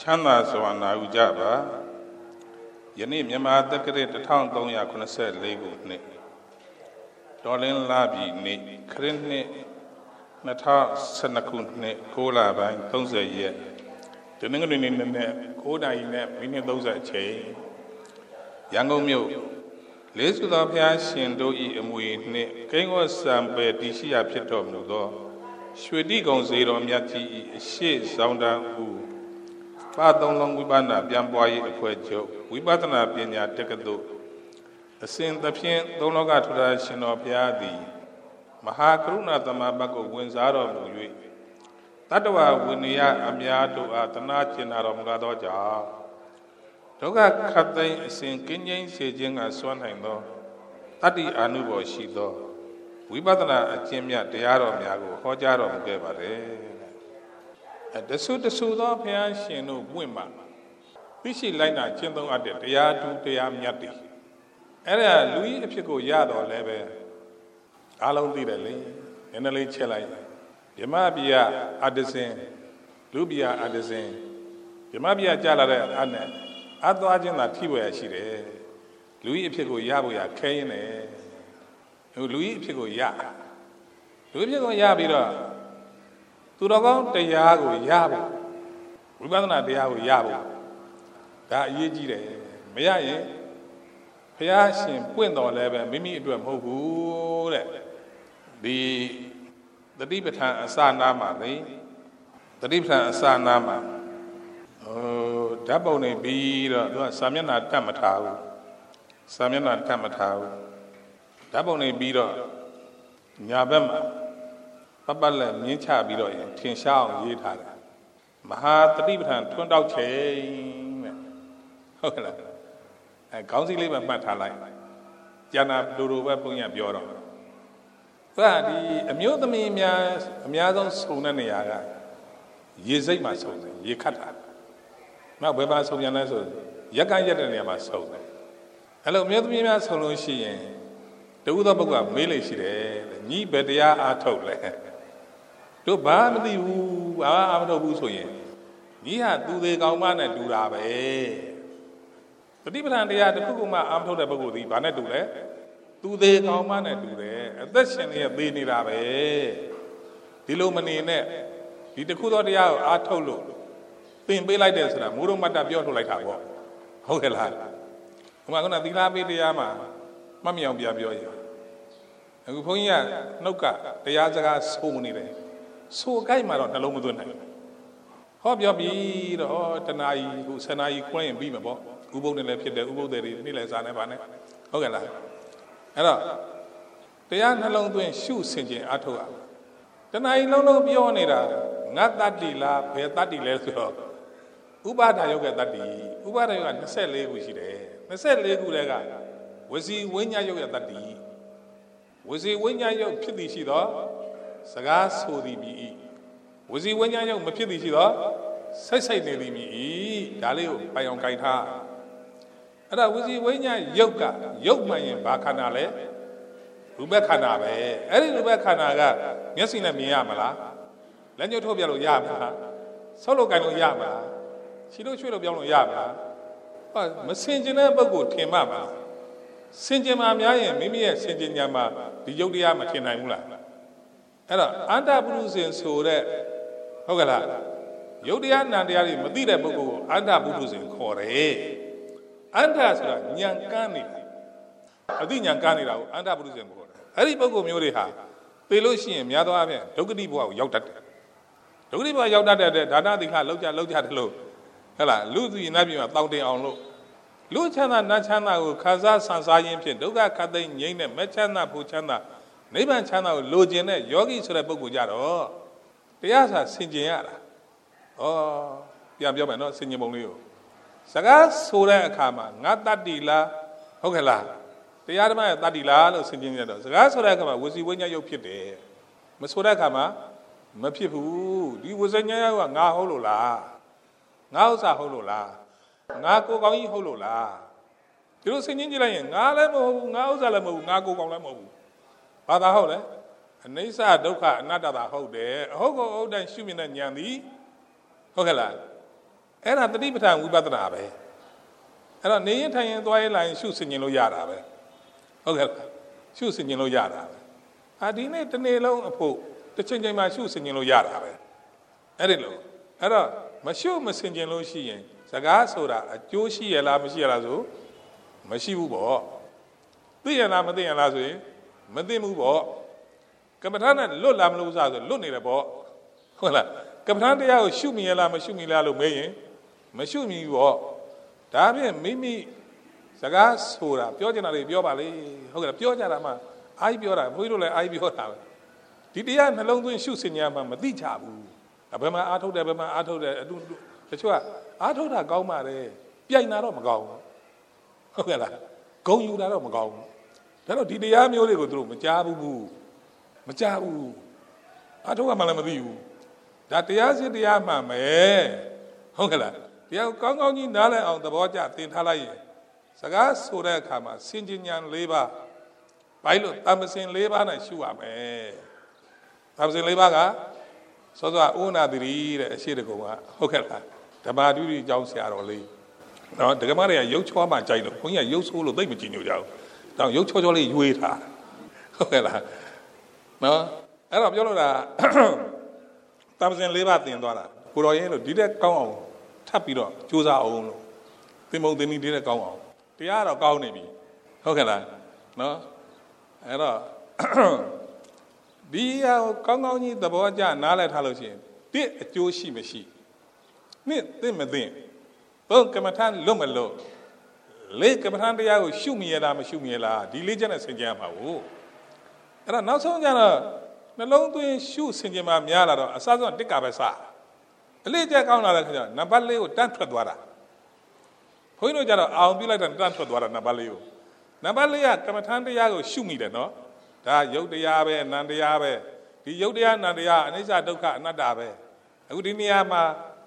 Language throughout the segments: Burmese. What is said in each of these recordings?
ချမ်းသာစွာနာယူကြပါယနေ့မြန်မာတက္ကရာ1384ခုနှစ်တော်လင်းလာပြီနေ့ခရစ်နှစ်2012ခုနှစ်9လပိုင်း30ရက်ဒီနေ့နေ့နဲ့9နာရီနဲ့မိနစ်30အချိန်ရန်ကုန်မြို့လေးစုသောဘုရားရှင်တို့၏အမွေနှင့်ကိန်းဝတ်စံပယ်တည်ရှိရာဖြစ်တော်မူသောရွှေတိကုံစေတော်မြတ်ကြီး၏အရှိဆောင်တန်းဦးပါသုံးလုံးဝိပဿနာပြန်ပွားရေးအဖွဲ့ချုပ်ဝိပဿနာပညာတက္ကသိုလ်အစဉ်သဖြင့်သုံးလောကထူထာရှင်တော်ဘုရားသည်မဟာကရုဏာသမဘတ်ကိုဝင်စားတော်မူ၍တတ္တဝဝိနည်းအများတို့အားတနာကျင်နာတော်မူသောကြောင့်ဒုက္ခခတ်သိမ်းအစဉ်ကင်းငြိမ်းစေခြင်းကစွမ်းနိုင်သောတတ္တိအာနုဘော်ရှိသောဝိပဿနာအကျင့်မြတ်တရားတော်များကိုဟောကြားတော်မူခဲ့ပါတယ်တဆူသောဘုရားရှင်တို့ပွင့်မှာသိရှိလိုက်တာကျင့်သုံးအပ်တဲ့တရားတူတရားမြတ်တွေအဲ့ဒါလူကြီးအဖြစ်ကိုရတော့လည်းပဲအားလုံးသိတယ်လေနည်းနည်းလေးချက်လိုက်ဓမ္မပြည်ကအတ္တစင်လူပြည်ကအတ္တစင်ဓမ္မပြည်ကကြာလာတဲ့အနဲ့အသွားခြင်းသာထိပွေရရှိတယ်လူကြီးအဖြစ်ကိုရဖို့ရခဲရင်းတယ်လူကြီးအဖြစ်ကိုရလူကြီးအဖြစ်ကိုရပြီးတော့သူတော်ကောင်းတရားကိုရဖို့ဝိပဿနာတရားကိုရဖို့ဒါအရေးကြီးတယ်မရရင်ဘုရားရှင်ပွင့်တော်လည်းပဲမိမိအတွက်မဟုတ်ဘူးတဲ့ဒီတတိပဋ္ဌာန်အစနာမှာလေတတိပဋ္ဌာန်အစနာမှာဓာတ်ပုံနေပြီးတော့သူကစာမျက်နှာတက်မထားဘူးစာမျက်နှာတက်မထားဘူးဓာတ်ပုံနေပြီးတော့ညာဘက်မှာပတ်လက်မြင်းချပြီးတော့ထင်ရှားအောင်ရေးထားတယ်မဟာတတိပဋ္ဌာန်ထွန်းတောက်ချိန်တဲ့ဟုတ်ကဲ့လားခေါင်းစည်းလေးပဲမှတ်ထားလိုက်ကျန်တာလိုပဲဘုန်းကြီးပြောတော့ဒီအမျိုးသမီးအများဆုံးဆုံတဲ့နေရာကရေစိတ်မှာဆုံတယ်ရေခတ်တာနောက်ဘယ်မှာဆုံပြန်လဲဆိုရက်ကရက်တဲ့နေရာမှာဆုံတယ်အဲ့လိုအမျိုးသမီးများဆုံလို့ရှိရင်တဦးသောပုဂ္ဂိုလ်ကမေးလို့ရှိတယ်ညီဘယ်တရားအားထုတ်လဲတို့ဘာမသိဘူးဘာအားမထုတ်ဘူးဆိုရင်ညီဟာသူသေးကောင်းမနဲ့တူတာပဲပฏิပဌာန်တရားတစ်ခုခုမှအားမထုတ်တဲ့ပုဂ္ဂိုလ်ဒီဘာနဲ့တူလဲသူသေးကောင်းမနဲ့တူတယ်အသက်ရှင်နေရသေးနေတာပဲဒီလိုမနေနဲ့ဒီတစ်ခုသောတရားကိုအားထုတ်လို့သင်ပေးလိုက်တယ်ဆိုတာမိုးရုံမတ္တပြောထုတ်လိုက်တာပေါ့ဟုတ်ကဲ့လားဟိုမှာကသီလပေးတရားမှာမှတ်မြောင်ပြပြောရင်အခုဘုန်းကြီးကနှုတ်ကတရားစကားဆိုနေတယ်ဆိုကြိုက်မှတော့နှလုံးမသွင်းနိုင်ဟောပြောပြီးတော့တနာကြီးခုဆယ်နာကြီးခွင်းရင်ပြီးမှာပေါ့ဥပုသ်နဲ့လည်းဖြစ်တယ်ဥပုသ်တွေနေ့လည်းစားနေပါနဲ့ဟုတ်ကဲ့လားအဲ့တော့တရားနှလုံးသွင်းရှုဆင်ခြင်အားထုတ်ရတနာကြီးလုံးလုံးပြောနေတာငါတတ္တိလားဘယ်တတ္တိလဲဆိုတော့ဥပါဒယုတ်ကတတ္တိဥပါဒယုတ်က24ခုရှိတယ်24ခုတည်းကဝစီဝိညာယုတ်ရဲ့တတ္တိဝစီဝိညာယုတ်ဖြစ်သည်ရှိသောစကားဆိုသည်မြည်ဝစီဝိညာယုတ်မဖြစ်သည်ရှိသောစိတ်နေသည်မြည်ဒါလေးကိုပိုင်အောင်ကြိုင်ထားအဲ့ဒါဝစီဝိညာယုတ်ကယုတ်မှန်ရင်ဘာခန္ဓာလဲရူပခန္ဓာပဲအဲ့ဒီရူပခန္ဓာကမျက်စိနဲ့မြင်ရမလားလက်ညှိုးထုတ်ပြလို့ရမလားဆောက်လို့ကြိုင်လို့ရမလားခြေလို့ရွှေ့လို့ပြောင်းလို့ရမလားမစင်ကျင်တဲ့ပုဂ္ဂိုလ်ထင်မှပါစင်ကျင်မှများရင်မိမိရဲ့စင်ကျင်ညာမှာဒီယုတ်တရားမထင်နိုင်ဘူးလားအဲ့တော့အန္တပုရုဇဉ်ဆိုတဲ့ဟုတ်ကဲ့လားယုတ်တရားနံတရားတွေမသိတဲ့ပုဂ္ဂိုလ်ကိုအန္တပုရုဇဉ်ခေါ်တယ်အန္တဆိုတာဉာဏ်ကန်းနေတာအသိဉာဏ်ကန်းနေတာကိုအန္တပုရုဇဉ်ခေါ်တယ်အဲ့ဒီပုဂ္ဂိုလ်မျိုးတွေဟာသိလို့ရှိရင်များသောအားဖြင့်ဒုက္ခတိဘဝကိုရောက်တတ်တယ်ဒုက္ခတိဘဝရောက်တတ်တဲ့ဒါနသီလလောက်ကြတယ်လို့ဟုတ်လားလူသူရင်နတ်ပြည်မှာတောင်းတင်အောင်လို့လူချမ်းသာနတ်ချမ်းသာကိုခံစားဆန်စားရင်းဖြင့်ဒုက္ခခတ်သိမ်းငြိမ်းတဲ့မချမ်းသာဖို့ချမ်းသာနိဗ္ဗာန်ချမ်းသာကိုလိုချင်တဲ့ယောဂီဆိုတဲ့ပုဂ္ဂိုလ်ကြတော့တရားစာဆင်ခြင်ရတာပြန်ပြောမယ်နော်ဆင်ခြင်ပုံလေးကိုစကားဆိုတဲ့အခါမှာငါတတ္တိလားဟုတ်ကဲ့လားတရားဓမ္မရဲ့တတ္တိလားလို့ဆင်ခြင်ရတော့စကားဆိုတဲ့အခါမှာဝစီဝိညာယုတ်ဖြစ်တယ်မဆိုတဲ့အခါမှာမဖြစ်ဘူးဒီဝစီဝိညာယုတ်ကငါဟုတ်လို့လားငါဥစ္စာဟုတ်လို့လားငါကိုကောင်းကြီးဟုတ်လို့လားဒီလိုဆင်ခြင်ကြည့်လိုက်ရင်ငါလည်းမဟုတ်ဘူးငါဥစ္စာလည်းမဟုတ်ဘူးငါကိုကောင်းလည်းမဟုတ်ဘူးဘာသာဟုတ်လဲအနိစ္စဒုက္ခအနတ္တတာဟုတ်တယ်အဟုတ်ကိုဟုတ်တိုင်းရှုမြင်တဲ့ဉာဏ်သည်ဟုတ်ကဲ့လားအဲ့ဒါတတိပဋ္ဌာန်ဝိပဿနာပဲအဲ့တော့နေရင်ထိုင်ရင်သွားရင်လာရင်ရှုဆင်ခြင်လို့ရတာပဲဟုတ်ကဲ့ရှုဆင်ခြင်လို့ရတာပဲဒီနေ့တစ်နေ့လုံးအဖို့တစ်ချိန်ချိန်မှာရှုဆင်ခြင်လို့ရတာပဲအဲ့ဒီလိုအဲ့တော့မရှုမဆင်ခြင်လို့ရှိရင်စကားဆိုတာအကျိုးရှိရလားမရှိရလားဆိုမရှိဘူးပေါ့သိရလားမသိရလားဆိုရင်မသိဘူးပေါ့ကမ္မထာနဲ့လွတ်လားမလို့ဆိုလွတ်နေတယ်ပေါ့ဟုတ်လားကမ္မထာတရားကိုရှုမြင်ရလားမရှုမြင်လားလို့မေးရင်မရှုမြင်ဘူးပေါ့ဒါဖြင့်မိမိစကားဆိုတာပြောချင်တာတွေပြောပါလေဟုတ်ကဲ့ပြောကြတာမှအာကြီးပြောတာဘုန်းကြီးတို့လည်းအာကြီးပြောတာပဲဒီတရားနှလုံးသွင်းရှုစင်ညာမှမသိချဘူးဘယ်မှာအားထုတ်တယ်ဘယ်မှာအားထုတ်တယ်အတူတချို့ကအားထုတ်တာကောင်းပါတယ်ပြိုင်တာတော့မကောင်းဘူးဟုတ်ကဲ့လားဂုံယူတာတော့မကောင်းဘူးဒါတော့ဒီတရားမျိုးတွေကိုသူတို့မကြားဘူးမကြားဘူးအားထုတ်ကမှလည်းမသိဘူးဒါတရားစစ်တရားမှန်မယ်ဟုတ်ကဲ့လားတရားကောင်းကောင်းကြီးနားလည်အောင်သဘောကျသင်ထားလိုက်ရင်စကားဆိုတဲ့အခါမှာစင်ကြဉာဏ်၄ပါးဘာလို့တမ္ပစင်၄ပါးနဲ့ရှုရမယ်တမ္ပစင်၄ပါးကစောစောဥနာတိရိတဲ့အရှိတကုံကဟုတ်ကဲ့လားဓမ္မဒုတိအကြောင်းဆရာတော်လေးနော်ဒကမတွေကရုပ်ချောမှကြိုက်လို့ခွန်ကြီးကရုပ်ဆိုးလို့သိမကြည့်ညိုကြဘူးတောင်ရုပ်ချောချောလေးရွေးထားဟုတ်ကဲ့လားနော်အဲ့တော့ပြောလို့တာတမ္ပစင်၄ပါးသင်သွားတာကိုတော်ရင်လို့ဒီတဲ့ကောင်းအောင်ထပ်ပြီးတော့ကြိုးစားအောင်လို့သင်္ဘုံသင်္နီးတဲ့ကောင်းအောင်တရားတော့ကောင်းနေပြီဟုတ်ကဲ့လားနော်အဲ့တော့ဒီဟာကောင်းကောင်းကြီးသဘောကျနားလည်ထားလို့ရှိရင်တစ်အကျိုးရှိမရှိနှစ်သိမသိသုံးကမ္မထာလွတ်မလွတ်လေးကမ္မထာတရားကိုရှုမြင်ရလားမရှုမြင်လားဒီလေးချက်နဲ့ဆင်ခြင်ရမှာကိုအဲ့တော့နောက်ဆုံးကျတော့နှလုံးသွင်းရှုဆင်ခြင်မှများလာတော့အစဆုံးတစ်ကပဲစအလေးချက်ကောင်းလာတဲ့ခါကျနံပါတ်၄ကိုတန်းထွက်သွားတာဘုန်းကြီးတို့ကျတော့အောင်ပြုလိုက်တာတန်းထွက်သွားတာနံပါတ်၄ကိုနံပါတ်၄ကကမ္မထာတရားကိုရှုမိတယ်နော်ဒါယုတ်တရားပဲအနန္တရားပဲဒီယုတ်တရားအနန္တရားအနိစ္စဒုက္ခအနတ္တပဲအခုဒီနေရာမှာ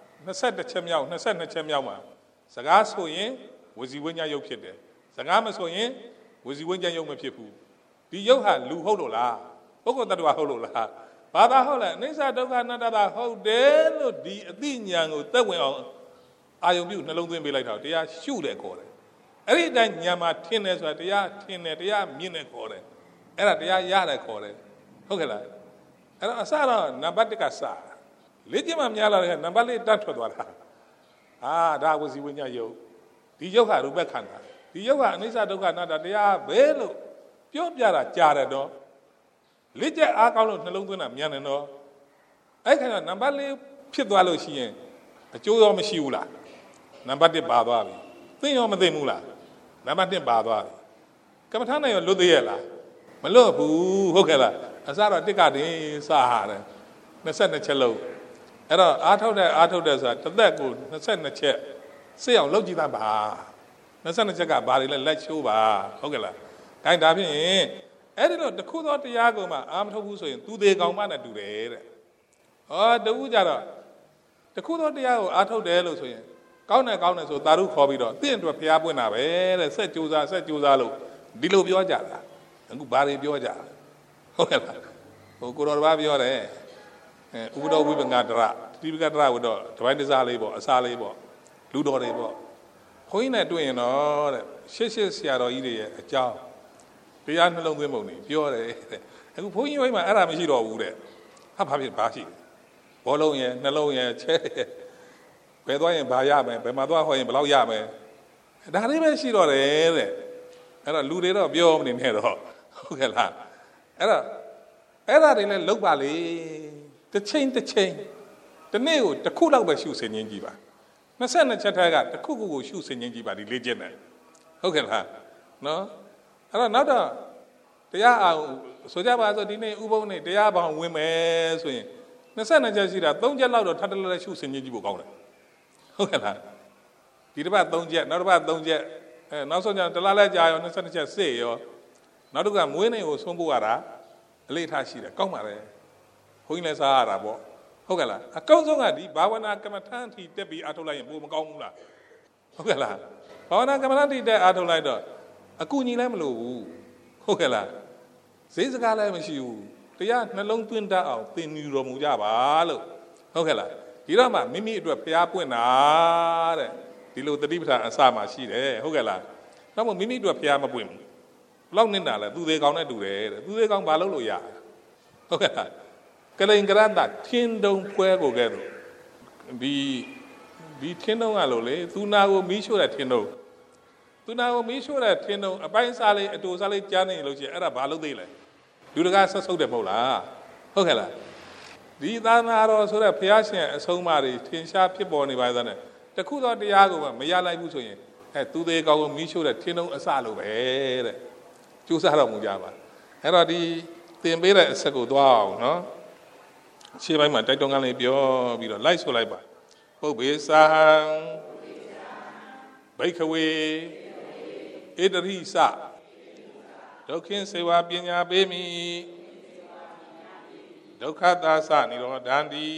21ချက်မြောက်22ချက်မြောက်မှာစကားဆိုရင်ဝစီဝိညာဉ်ယုတ်ဖြစ်တယ်စကားမဆိုရင်ဝစီဝိညာဉ်ယုတ်မဖြစ်ဘူးဒီယုတ်ဟာလူဟုတ်လို့လားပုဂ္ဂိုလ်တ attva ဟုတ်လို့လားဘာသာဟုတ်လဲအနိစ္စဒုက္ခအနတ္တဟုတ်တယ်လို့ဒီအသိဉာဏ်ကိုသက်ဝင်အောင်အာယုံပြုနှလုံးသွင်းပေးလိုက်တာတရားရှုတယ်ခေါ်တယ်အဲ့ဒီအတိုင်းဉာဏ်မှာထင်တယ်ဆိုတာတရားထင်တယ်တရားမြင်တယ်ခေါ်တယ်အဲ့ဒါတရားရတယ်ခေါ်တယ်ဟုတ်ကဲ့လားအဲ့တော့အစတော့နံပါတ်1ကစလေ့ကျင့်မှများလာတယ်နံပါတ်4တတ်ထွက်သွားတာဒါဝစီဝိညာဉ်ယုတ်ဒီယုတ်ဟာရူပခန္ဓာဒီယုတ်ဟာအနိစ္စဒုက္ခအနတ္တတရားပဲလို့ပြောပြတာကြားတယ်တော့လေ့ကျက်အားကောင်းလို့နှလုံးသွင်းတာမြန်တယ်တော့အဲ့ခါကျနံပါတ်4ဖြစ်သွားလို့ရှိရင်အကျိုးရောမရှိဘူးလားနံပါတ်1ပါသွားပြီသိရောမသိဘူးလားနံပါတ်1ပါသွားပြီကမ္မထာနဲ့ရောလွတ်သေးရဲ့လားမလွတ်ဘူးဟုတ်ကဲ့လားအစတော့တစ်ကတည်းစဟာတယ်22ချက်လုံးအဲ့တော့အားထုတ်တဲ့ဆိုတာတစ်သက်ကို22ချက်စိတ်အောင်လုပ်ကြည့်သားပါ22ချက်ကဘာတွေလဲလက်ချိုးပါဟုတ်ကဲ့လားဒါဒါဖြင့်အဲ့ဒီတော့တခုသောတရားကိုမှအာမထုတ်ဘူးဆိုရင်သူသေးကောင်မနဲ့တူတယ်တဲ့တူကြတော့တခုသောတရားကိုအားထုတ်တယ်လို့ဆိုရင်ကောင်းတယ်ဆိုသာဓုခေါ်ပြီးတော့တင့်အတွက်ဖျားပွင့်တာပဲတဲ့ဆက်ကြိုးစားလို့ဒီလိုပြောကြတာအခုဘာတွေပြောကြဟုတ်ကဲ့လားကိုတော်တစ်ပါးပြောတယ်ဥပဒေဝိပင်္ဂဒရတိပိကဒရဝတော့တပိုင်းတစားလေးပေါ့အစားလေးပေါ့လူတော်တွေပေါ့ခွင်းနဲ့တွေ့ရင်တော့တဲ့ရှစ်ဆရာတော်ကြီးတွေရဲ့အကြောင်းတရားနှလုံးသွင်းပုံတွေပြောတယ်တဲ့အခုဘုန်းကြီးဝိုင်းမှာအဲ့ဒါမရှိတော့ဘူးတဲ့ဘာဖြစ်ဘာရှိဘောလုံးရဲ့နှလုံးရဲ့ချဲဘယ်သွားရင်ဘာရမယ်ဘယ်မှာသွားဟောရင်ဘယ်လောက်ရမယ်ဒါလေးပဲရှိတော့တယ်တဲ့အဲ့တော့လူတွေတော့ပြောမနေနဲ့တော့ဟုတ်ကဲ့လားအဲ့တော့အဲ့ဒါတွေလည်းလုပ်ပါလေတစ်ချိန်ဒီနေ့ကိုတစ်ခုလောက်ပဲရှုဆင်ခြင်းကြည့်ပါ22ချက်ထဲကတစ်ခုကိုရှုဆင်ခြင်းကြည့်ပါဒီလေ့ကျင့်တယ်ဟုတ်ကဲ့လားနော်အဲ့တော့နောက်တော့တရားအောင်ဆိုကြပါစို့ဒီနေ့ဥပုံနဲ့တရားပေါင်းဝင်မယ်ဆိုရင်22ချက်ရှိတာ3ချက်လောက်တော့ထပ်တလဲရှုဆင်ခြင်းကြည့်ဖို့ကောင်းတယ်ဟုတ်ကဲ့လားဒီတစ်ပတ်3ချက်နောက်တစ်ပတ်3ချက်နောက်ဆုံးကျတလားလဲကြာရော22ချက်စေ့ရောနောက်တစ်ခါမွေးနေကိုဆုံးဖို့ရတာအလေးထားရှိတယ်ကောင်းပါလေဘုန်းကြီးလည်းစားရတာပေါ့ဟုတ်ကဲ့လားအကောင်းဆုံးကဒီဘာဝနာကမ္မထန်ထီတက်ပြီးအားထုတ်လိုက်ရင်ပိုမကောင်းဘူးလားဟုတ်ကဲ့လားဘာဝနာကမ္မထန်ထီတက်အားထုတ်လိုက်တော့အကူညီလည်းမလိုဘူးဟုတ်ကဲ့လားဈေးစကားလည်းမရှိဘူးတရားနှလုံးသွင်းတတ်အောင်သင်ယူတော်မူကြပါလို့ဟုတ်ကဲ့လားဒဒီတော့မှမိမိအတွက်ဖျားပွင့်တာတဲ့ဒီလိုတတိပဌာန်အစမှရှိတယ်ဟုတ်ကဲ့လားတော့မိမိအတွက်ဖျားမပွင့်ဘူးဘလောက်နစ်နာလဲသူသေးကောင်းနဲ့တူတယ်တဲ့သူသေးကောင်းဘာလုပ်လို့ရဟုတ်ကဲ့လားကလိန်ကရတထင်းတုံဖွဲကိုကဲတော့ဒီထင်းတုံကလို့လေသူနာကိုမီးရှို့တဲ့ထင်းတုံသူနာကိုမီးရှို့တဲ့ထင်းတုံအပိုင်းစားလေးအတူစားလေးကြားနေလို့ရှိရင်အဲ့ဒါဘာလုပ်သေးလဲလူတကာဆက်ဆုပ်တယ်မဟုတ်လားဟုတ်ကဲ့လားဒီသာနာတော်ဆိုတဲ့ဘုရားရှင်အဆုံးအမတွေထင်ရှားဖြစ်ပေါ်နေပါသတဲ့တခုသောတရားကိုမရလိုက်ဘူးဆိုရင်သူသေးကောင်းကိုမီးရှို့တဲ့ထင်းတုံအစလိုပဲတဲ့ကျိုးစားတော်မူကြပါအဲ့တော့ဒီသင်ပေးတဲ့အဆက်ကိုသွားအောင်နော်ရှေ့ပိုင်းမှာတိုက်တွန်းကလေးပြောပြီးတော့လိုက်ဆိုလိုက်ပါပုပ္ပေသံဘိက္ခဝေဧတရိစဒုက္ခင်စေဝပညာပေးမိဒုက္ခသာစနိရောဓန္တိ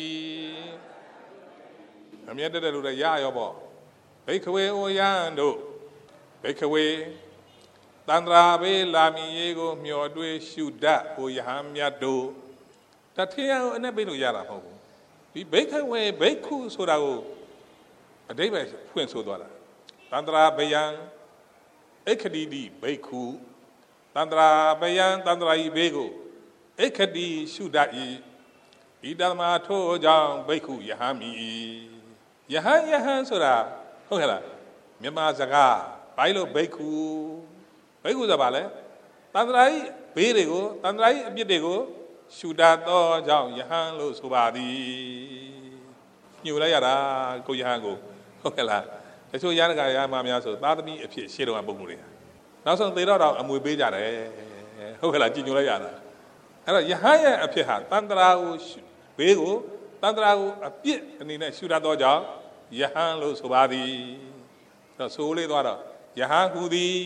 အမြဲတည်းလို့ရရောပေါ့ဘိက္ခဝေဩယံတို့ဘိက္ခဝေတန္တရာဘေးလာမီရေကိုမျောတွေးရှုတတ်ဩယဟံမြတ်တို့တထေယံကိုအနဲ့ပေးလို့ရတာမဟုတ်ဘူးဒီဘိက္ခဝေဘိက္ခုဆိုတာကိုအဓိပ္ပာယ်ဖွင့်ဆိုသွားတာတန္တရာဘယံအခတိတိဘိက္ခုတန္တရာဘယံတန္တရာဤဘေးကိုအခတိရှုတတ်၏ဤတမထို့ကြောင့်ဘိက္ခုယဟံမိယဟန်ဆိုတာဟုတ်ကဲ့လားမြန်မာစကားဘိုင်းလို့ဘိက္ခုဆိုတာဘာလဲတန္တရာဤဘေးတွေကိုတန္တရာဤအပြစ်တွေကိုရှုတတ်သောကြောင့်ယဟန်လို့ဆိုပါသည်ညှို့လိုက်ရတာကိုယဟန်ကိုဟုတ်ကဲ့လားတချို့ရဟန်းကရမများဆိုသားသမီးအဖြစ်ရှေ့တော်ကပုံမှုတွေနောက်ဆုံးသေတော့အမွေပေးကြတယ်ဟုတ်ကဲ့လားကြည်ညိုလိုက်ရတာအဲ့တော့ယဟန်ရဲ့အဖြစ်ဟာတန္တရာကိုဘေးကိုတန္တရာကိုအပြစ်အနေနဲ့ရှုတတ်သောကြောင့်ယဟန်လို့ဆိုပါသည်တော့ဆိုလေးသွားတော့ယဟန်ဟူသည်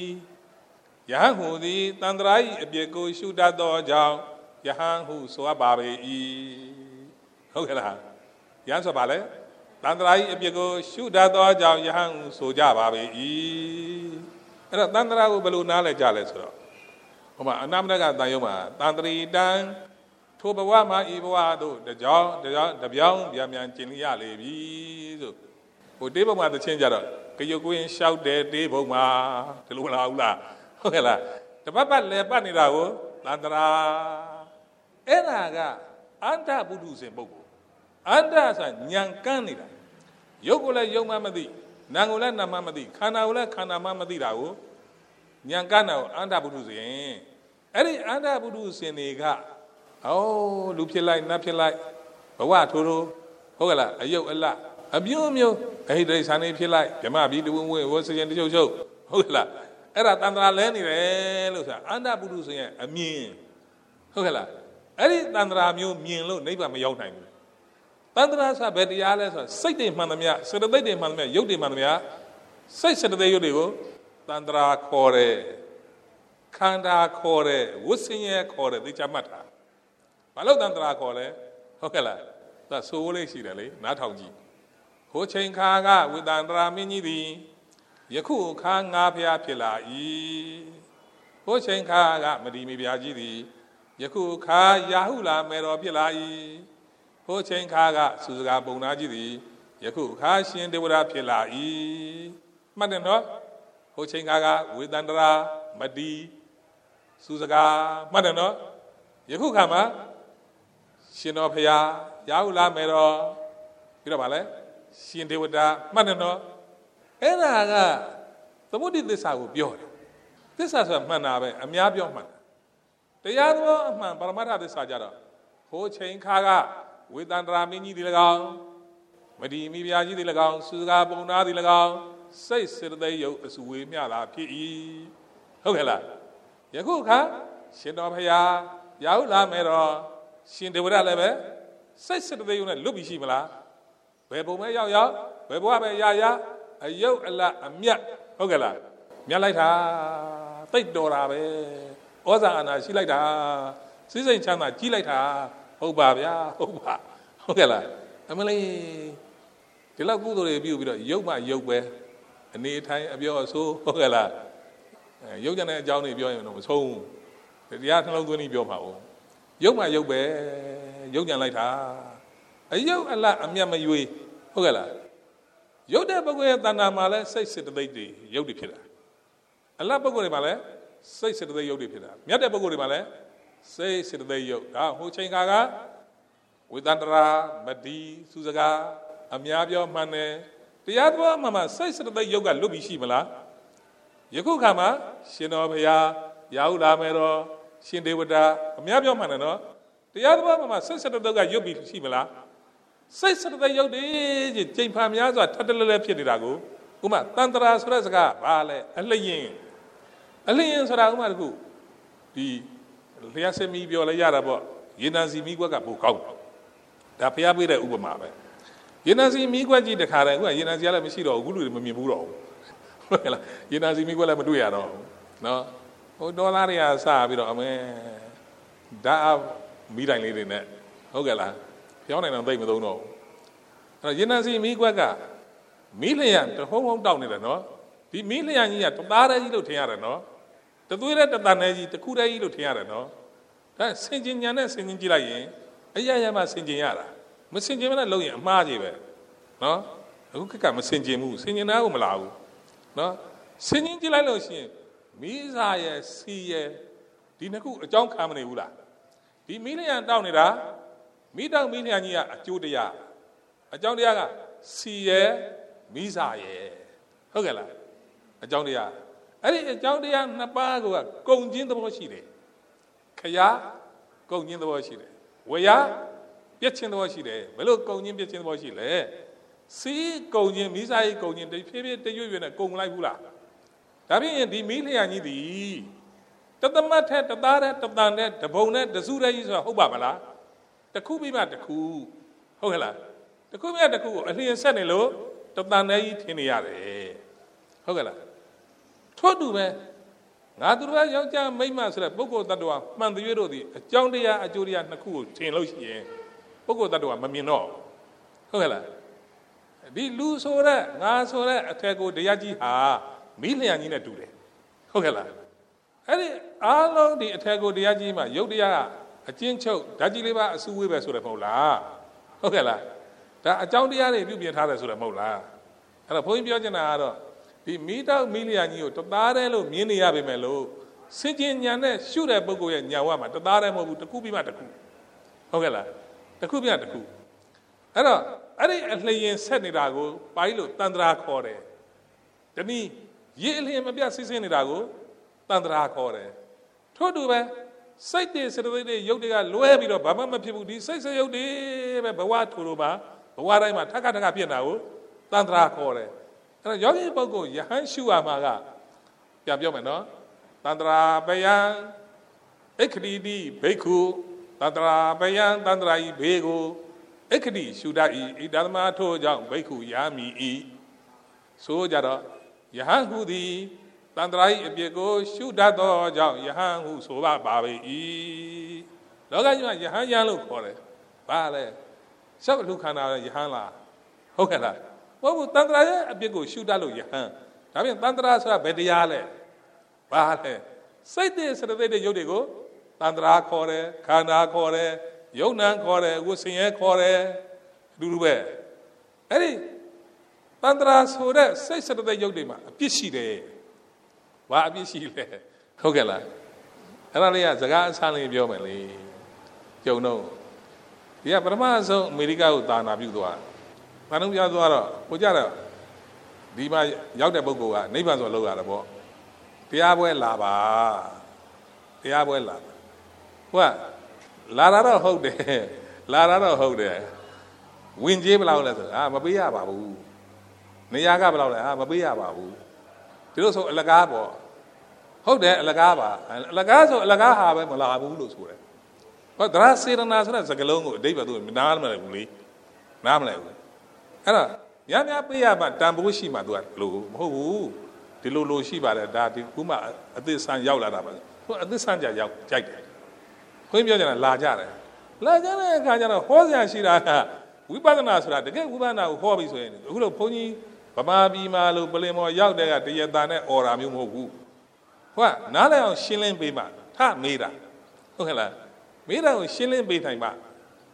တန္တရာ၏အပြစ်ကိုရှုတတ်သောကြောင့်ယဟန်ဟုဆိုပါပေ၏ဟုတ်ကဲ့လားယဟန်ဆိုပါလေတန္တရာ၏အပြစ်ကိုရှုတတ်သောကြောင့်ယဟန်ဟုဆိုကြပါပေ၏အဲ့တော့တန္တရာကိုဘယ်လိုနားလဲကြလဲဆိုတော့ဟိုမှာအနာမနကတန်ရုံမှာတန္တရီတံထိုဘဝမှာဤဘဝတို့တပြောင်းပြန်ကျင်ရလေပြီဆိုဟိုတေးဘုံမှာသချင်းကြတော့ကရုတ်ကွင်းလျှောက်တယ်တေးဘုံမှာဒီလိုမလားဟုတ်လားဟုတ်ကဲ့လားတပတ်ပတ်လဲပတ်နေတာကိုတန္တရာအဲ့ဒါကအန္တပုထုဇဉ်ပုဂ္ဂိုလ်အန္တဆိုညံကန်းနေတာရုပ်ကိုလည်းရုပ်မှမသိနာမ်ကိုလည်းနာမ်မှမသိခန္ဓာကိုလည်းခန္ဓာမှမသိတာကိုညံကန်းတာကိုအန္တပုထုဇဉ်အဲ့ဒီအန္တပုထုဇဉ်တွေကလူဖြစ်လိုက်နတ်ဖြစ်လိုက်ဘဝထိုးဟုတ်ကဲ့လားအယုတ်အလအမျိုးမျိုးအဟိတရိษံနေဖြစ်လိုက်ဓမ္မပြီးတဝဝဝစရင်တချုပ်ချုပ်ဟုတ်ကဲ့လားအဲ့ဒါတန္တရာလဲနေတယ်လို့ဆိုတာအန္တပုထုဇဉ်ရဲ့အမြင်ဟုတ်ကဲ့လားအဲ့ဒီတန္တရာမျိုးမြင်လို့နိဗ္ဗာန်မရောက်နိုင်ဘူးတန္တရာဆိုဘယ်တရားလဲဆိုစိတ်တွေမှန်သမျှစေတသိက်တွေမှန်သမျှရုပ်တွေမှန်သမျှစိတ်စေတသိက်ရုပ်တွေကိုတန္တရာခေါ်တယ်ခန္ဓာခေါ်တယ်ဝဆင်းရဲခေါ်တယ်သိချမှတ်တာဘာလို့တန္တရာခေါ်လဲဟုတ်ကဲ့လားဒါဆိုလေးရှိတယ်လေနားထောင်ကြည့်ဟိုချိန်ခါကဝိတန္တရာမင်းကြီးသည်ယခုခါငါဖျားဖြစ်လာ၏ဟိုချိန်ခါကမဒီမိဖျားကြီးသည်ယခုခါရာဟုလာမေတော်ဖြစ်လာ၏ဟိုချိန်ခါကစုစကားပုံနာကြီးသည်ယခုခါရှင်ဒေဝရဖြစ်လာ၏မှတ်တယ်နော်ဟိုချိန်ခါကဝိတန္တရာမဒီစုစကားမှတ်တယ်နော်ယခုခါမှာရှင်တော်ဖျားရာဟုလာမေတော်ပြီးတော့ဗာလဲရှင်ဒေဝတာမှတ်တယ်နော်အဲ့ဒါကသမုဒိသစ္စာကိုပြောတယ်သစ္စာဆိုတာမှန်တာပဲအများပြောမှန်တာတရားသဘောအမှန်ပရမတ္ထသစ္စာကြတော့ဟိုချိန်ခါကဝေတန္တရာမင်းကြီးဒီ၎င်းမဒီမိဖုရားကြီးဒီ၎င်းစုစကားပုံနာဒီ၎င်းစိတ်စေတသိက်ယုတ်အစုဝေမျှတာဖြစ်၏ဟုတ်ကဲ့လားယခုခါရှင်တော်ဖျားရောက်လာမယ်တော့ရှင်ဒေဝရလည်းပဲစိတ်စေတသိက်ယုတ်နဲ့လွတ်ပြီးရှိမလားဘယ်ပုံပဲရောက်ဘယ်ဘဝပဲရအယုတ်အလအမြတ်ဟုတ်ကဲ့လားမြတ်လိုက်တာတိတ်တော်တာပဲဩဇာအာဏာရှိလိုက်တာစိစိမ်ချမ်းသာကြီးလိုက်တာဟုတ်ပါဗျာဟုတ်ကဲ့လားအမလေးဒီလောက်ကုသိုလ်တွေပြုပြီးတော့ရုပ်မှရုပ်ပဲအနေထိုင်အပြောအဆိုးဟုတ်ကဲ့လားရုပ်ကြတဲ့အကြောင်းတွေပြောရင်တော့မဆုံးတရားနှလုံးသွင်းပြီးပြောမှာ哦ရုပ်မှရုပ်ပဲရုပ်ကြံလိုက်တာယုတ်အလားအမြတ်မရွေးဟုတ်ကဲ့လားယုတ်တဲ့ပုဂ္ဂိုလ်ရဲ့တဏ္ဍာမှာလဲစိတ်စေတသိက်တွေယုတ်တွေဖြစ်တာအလားပုဂ္ဂိုလ်တွေမှာလဲစိတ်စေတသိက်ယုတ်တွေဖြစ်တာမြတ်တဲ့ပုဂ္ဂိုလ်တွေမှာလဲစိတ်စေတသိက်ယုတ်ဒါဟိုချိန်ကဝေသန္တရာမတိစုစကားအများပြောမှန်တယ်တရားသဘောမှစိတ်စေတသိက်ယုတ်ကလွတ်ပြီးရှိမလားယခုခါမှာရှင်တော်ဘုရားရာဟုလာမယ်တော့ရှင်ဒေဝတာအများပြောမှန်တယ်နော်တရားသဘောမှစိတ်စေတသိက်ကယုတ်ပြီးရှိမလားစိတ်စေတသိက်ယုတ်တည်းချင်းချိန်ဖန်များစွာထပ်တလဲလဲဖြစ်နေတာကိုဥမာတန်တရာဆိုတဲ့စကားဘာလဲအလျင်ဆိုတာဥမာတခုဒီလျှက်စမီပြောလဲရတာပေါ့ရေနံစီမီကွက်ကပိုကောင်းဒါဖျားပေးတဲ့ဥပမာပဲရေနံစီမီကွက်ကြီးတခါတည်းအခုကရေနံစီကလည်းမရှိတော့ဘူးအခုလူတွေမမြင်ဘူးတော့ဟုတ်ကဲ့လားရေနံစီမီကွက်လည်းမတွေ့ရတော့ဘူးနော်ဟိုဒေါ်လာတွေကစပြီးတော့အမဲဓာတ်မီးတိုင်လေးတွေနဲ့ဟုတ်ကဲ့လားပြောင်းနိုင်တော့သိမသုံးတော့ဘူးအဲ့တော့ရေနံစီမီကွက်ကမီးလျံတဟုံးဟုံးတောက်နေတယ်နော်ဒီမီးလျံကြီးကတသားတည်းကြီးလို့ထင်ရတယ်နော်တသွေးတဲ့တန်တဲ့ကြီးတစ်ခုတည်းကြီးလို့ထင်ရတယ်နော်ဒါဆင်ကျင်ညာနဲ့ဆင်ကျင်ကြည့်လိုက်ရင်အရာရာမှဆင်ကျင်ရတာမဆင်ကျင်မနဲ့လုံးရင်အမှားကြီးပဲနော်အခုခက်ကမဆင်ကျင်ဘူးဆင်ကျင်တာကိုမလာဘူးနော်ဆင်ကျင်ကြည့်လိုက်လို့ရှိရင်မိစားရဲ့စီရဲ့ဒီနှစ်ခုအကြောင်းခံမနေဘူးလားဒီမိလျံတောက်နေတာမိတောက်မိလျံကြီးကအကျိုးတရားအကြောင်းတရားကစီရဲ့မိစားရဲ့ဟုတ်ကဲ့လားအကြောင်းတရားအဲ့ဒီအကြောင်းတရားနှစ်ပါးကကုံချင်းသဘောရှိတယ်ခရာကုံချင်းသဘောရှိတယ်ဝရပြည့်ချင်းသဘောရှိတယ်ဘယ်လိုကုံချင်းပြည့်ချင်းသဘောရှိလဲစီကုံချင်းမိစားရေးကုံချင်းတဖြည်းဖြည်းတရွေ့ရွေ့နဲ့ကုံလိုက်ဘူးလားဒါဖြင့်ဒီမိလျံကြီးသည်တသမတ်ထက်တသားတဲ့တတန်တဲ့တပုံနဲ့တစုတဲ့ကြီးဆိုတာဟုတ်ပါမလားတခုပြီးမှတခုဟုတ်ကဲ့လားတခုပြီးမှတခုကိုအလျင်ဆက်နေလို့တတန်တဲ့ကြီးထင်နေရတယ်ဟုတ်ကဲ့လားထို့တူပဲငါသူတော်ယောက်ျားမိန်းမဆိုတဲ့ပုဂ္ဂိုလ်တ attva မှန်သွေးတို့သည်အကြောင်းတရားအကျိုးတရားနှစ်ခုကိုထင်လို့ရှိရင်ပုဂ္ဂိုလ်တ attva မမြင်တော့ဟုတ်ကဲ့လားဒီလူဆိုတဲ့ငါဆိုတဲ့အထက်ကိုတရားကြီးဟာမိလျံကြီးနဲ့တူတယ်ဟုတ်ကဲ့လားအဲ့ဒီအားလုံးဒီအထက်ကိုတရားကြီးမှာယုတ်တရားကအကျဉ်းချုပ်ဓာတ်ကြီးလေးပါအစုဝေးပဲဆိုတယ်မဟုတ်လားဟုတ်ကဲ့လားဒါအကြောင်းတရားတွေပြုပြင်ထားတယ်ဆိုတယ်မဟုတ်လားအဲ့တော့ဘုန်းကြီးပြောချင်တာကတော့ဒီမိတောက်မိလျံကြီးကိုတသားတည်းလို့မြင်နေရပေမဲ့လို့စင်ကျင်ညာနဲ့ရှုတဲ့ပုဂ္ဂိုလ်ရဲ့ညာဝမှာတသားတည်းမဟုတ်ဘူးတစ်ခုပြီးမှတစ်ခုဟုတ်ကဲ့လားတစ်ခုပြီးမှတစ်ခုအဲ့တော့အဲ့ဒီအလျင်ဆက်နေတာကိုပိုင်းလို့တန်ត្រာခေါ်တယ်ဒီနည်းရေအလျင်မပြတ်ဆင်းဆင်းနေတာကိုတန်ត្រာခေါ်တယ်ထို့တူပဲစိတ်တွေစရသိတွေရုပ်တွေကလွဲပြီးတော့ဘာမှမဖြစ်ဘူးဒီစိတ်စရုပ်တွေပဲဘဝထူလို့ပါဘဝတိုင်းမှာထပ်ခါဖြစ်နေတာကိုတန်ត្រာခေါ်တယ်အဲ့တော့ယောဂီပုဂ္ဂိုလ်ယဟန်ရှုရမှာကပြန်ပြောမယ်နော်တန္တရာပယံအခတိတိဘိက္ခုတန္တရာပယံတန္တရာဤဘေကိုအခတိရှုတတ်ဤဣဒသမထို့ကြောင့်ဘိက္ခုယာမိဤဆိုကြတော့ယဟန်ဟုသည်တန္တရာဤအပြစ်ကိုရှုတတ်သောကြောင့်ယဟန်ဟုဆိုပါပေ၏လောကကြီးမှာယဟန်ယန်လို့ခေါ်တယ်ဘာလဲရှောက်လူခန္ဓာယဟန်လားဟုတ်ကဲ့လားဟုတ်ဘူးတန်ត្រာရဲ့အပြစ်ကိုရှုတတ်လို့ယဟန်ဒါပြန်တန်ត្រာဆိုတာဘယ်တရားလဲဘာလဲစိတ်တည်းစရသိတဲ့ယုတ်တွေကိုတန်ត្រာခေါ်တယ်ခန္ဓာခေါ်တယ်ယုတ်နံခေါ်တယ်ဝဆင်ရဲခေါ်တယ်အတူတူပဲအဲ့ဒီတန်ត្រာဆိုတဲ့စိတ်စရသိယုတ်တွေမှာအပြစ်ရှိတယ်ဘာအပြစ်ရှိလဲဟုတ်ကဲ့လားအဲ့ဒါလေးကစကားအဆန်းလေးပြောမယ်လေကြုံတော့ဒီကပထမဆုံးအမေရိကကိုတာနာပြုသွားဘာလို့ပြောသွားတော့ဟိုကြတော့ဒီမှာရောက်တဲ့ပုဂ္ဂိုလ်ကနိဗ္ဗာန်ဆိုလောက်ရတယ်ပေါ့တရားပွဲလာပါတရားပွဲလာဟုတ်ကလာတာတော့ဟုတ်တယ်လာတာတော့ဟုတ်တယ်ဝင်ကြေးဘယ်လောက်လဲဆိုမပေးရပါဘူးနေရာကဘယ်လောက်လဲမပေးရပါဘူးဒီလိုဆိုအလကားပေါ့ဟုတ်တယ်အလကားပါအလကားဆိုအလကားဟာပဲမလာဘူးလို့ဆိုတယ်ဟောသရစေရနာဆိုတဲ့စကားလုံးကိုအဓိပ္ပာယ်သူနားမလဲဘူးလေနားမလဲဘူးအဲ့တော့များပေးရမှတန်ဖိုးရှိမှသူကလို့မဟုတ်ဘူးဒီလိုရှိပါတယ်ဒါဒီခုမှအသစ်ဆန်းရောက်လာတာပါဟိုအသစ်ဆန်းကြရောက်ကြိုက်တယ်ခွင်းပြောကြတာလာကြတယ်လာကြတဲ့အခါကျတော့ဟောစရာရှိတာကဝိပဿနာဆိုတာတကယ်ဝိပဿနာကိုဟောပြီဆိုရင်အခုလိုဘုန်းကြီးဗမာပြည်မှာလို့ပလင်မော်ရောက်တဲ့ကတရတာနဲ့အော်တာမျိုးမဟုတ်ဘူးဟုတ်ကနားလည်အောင်ရှင်းလင်းပေးမှထမေးတာဟုတ်ကဲ့လားမေးတာကိုရှင်းလင်းပေးနိုင်မှ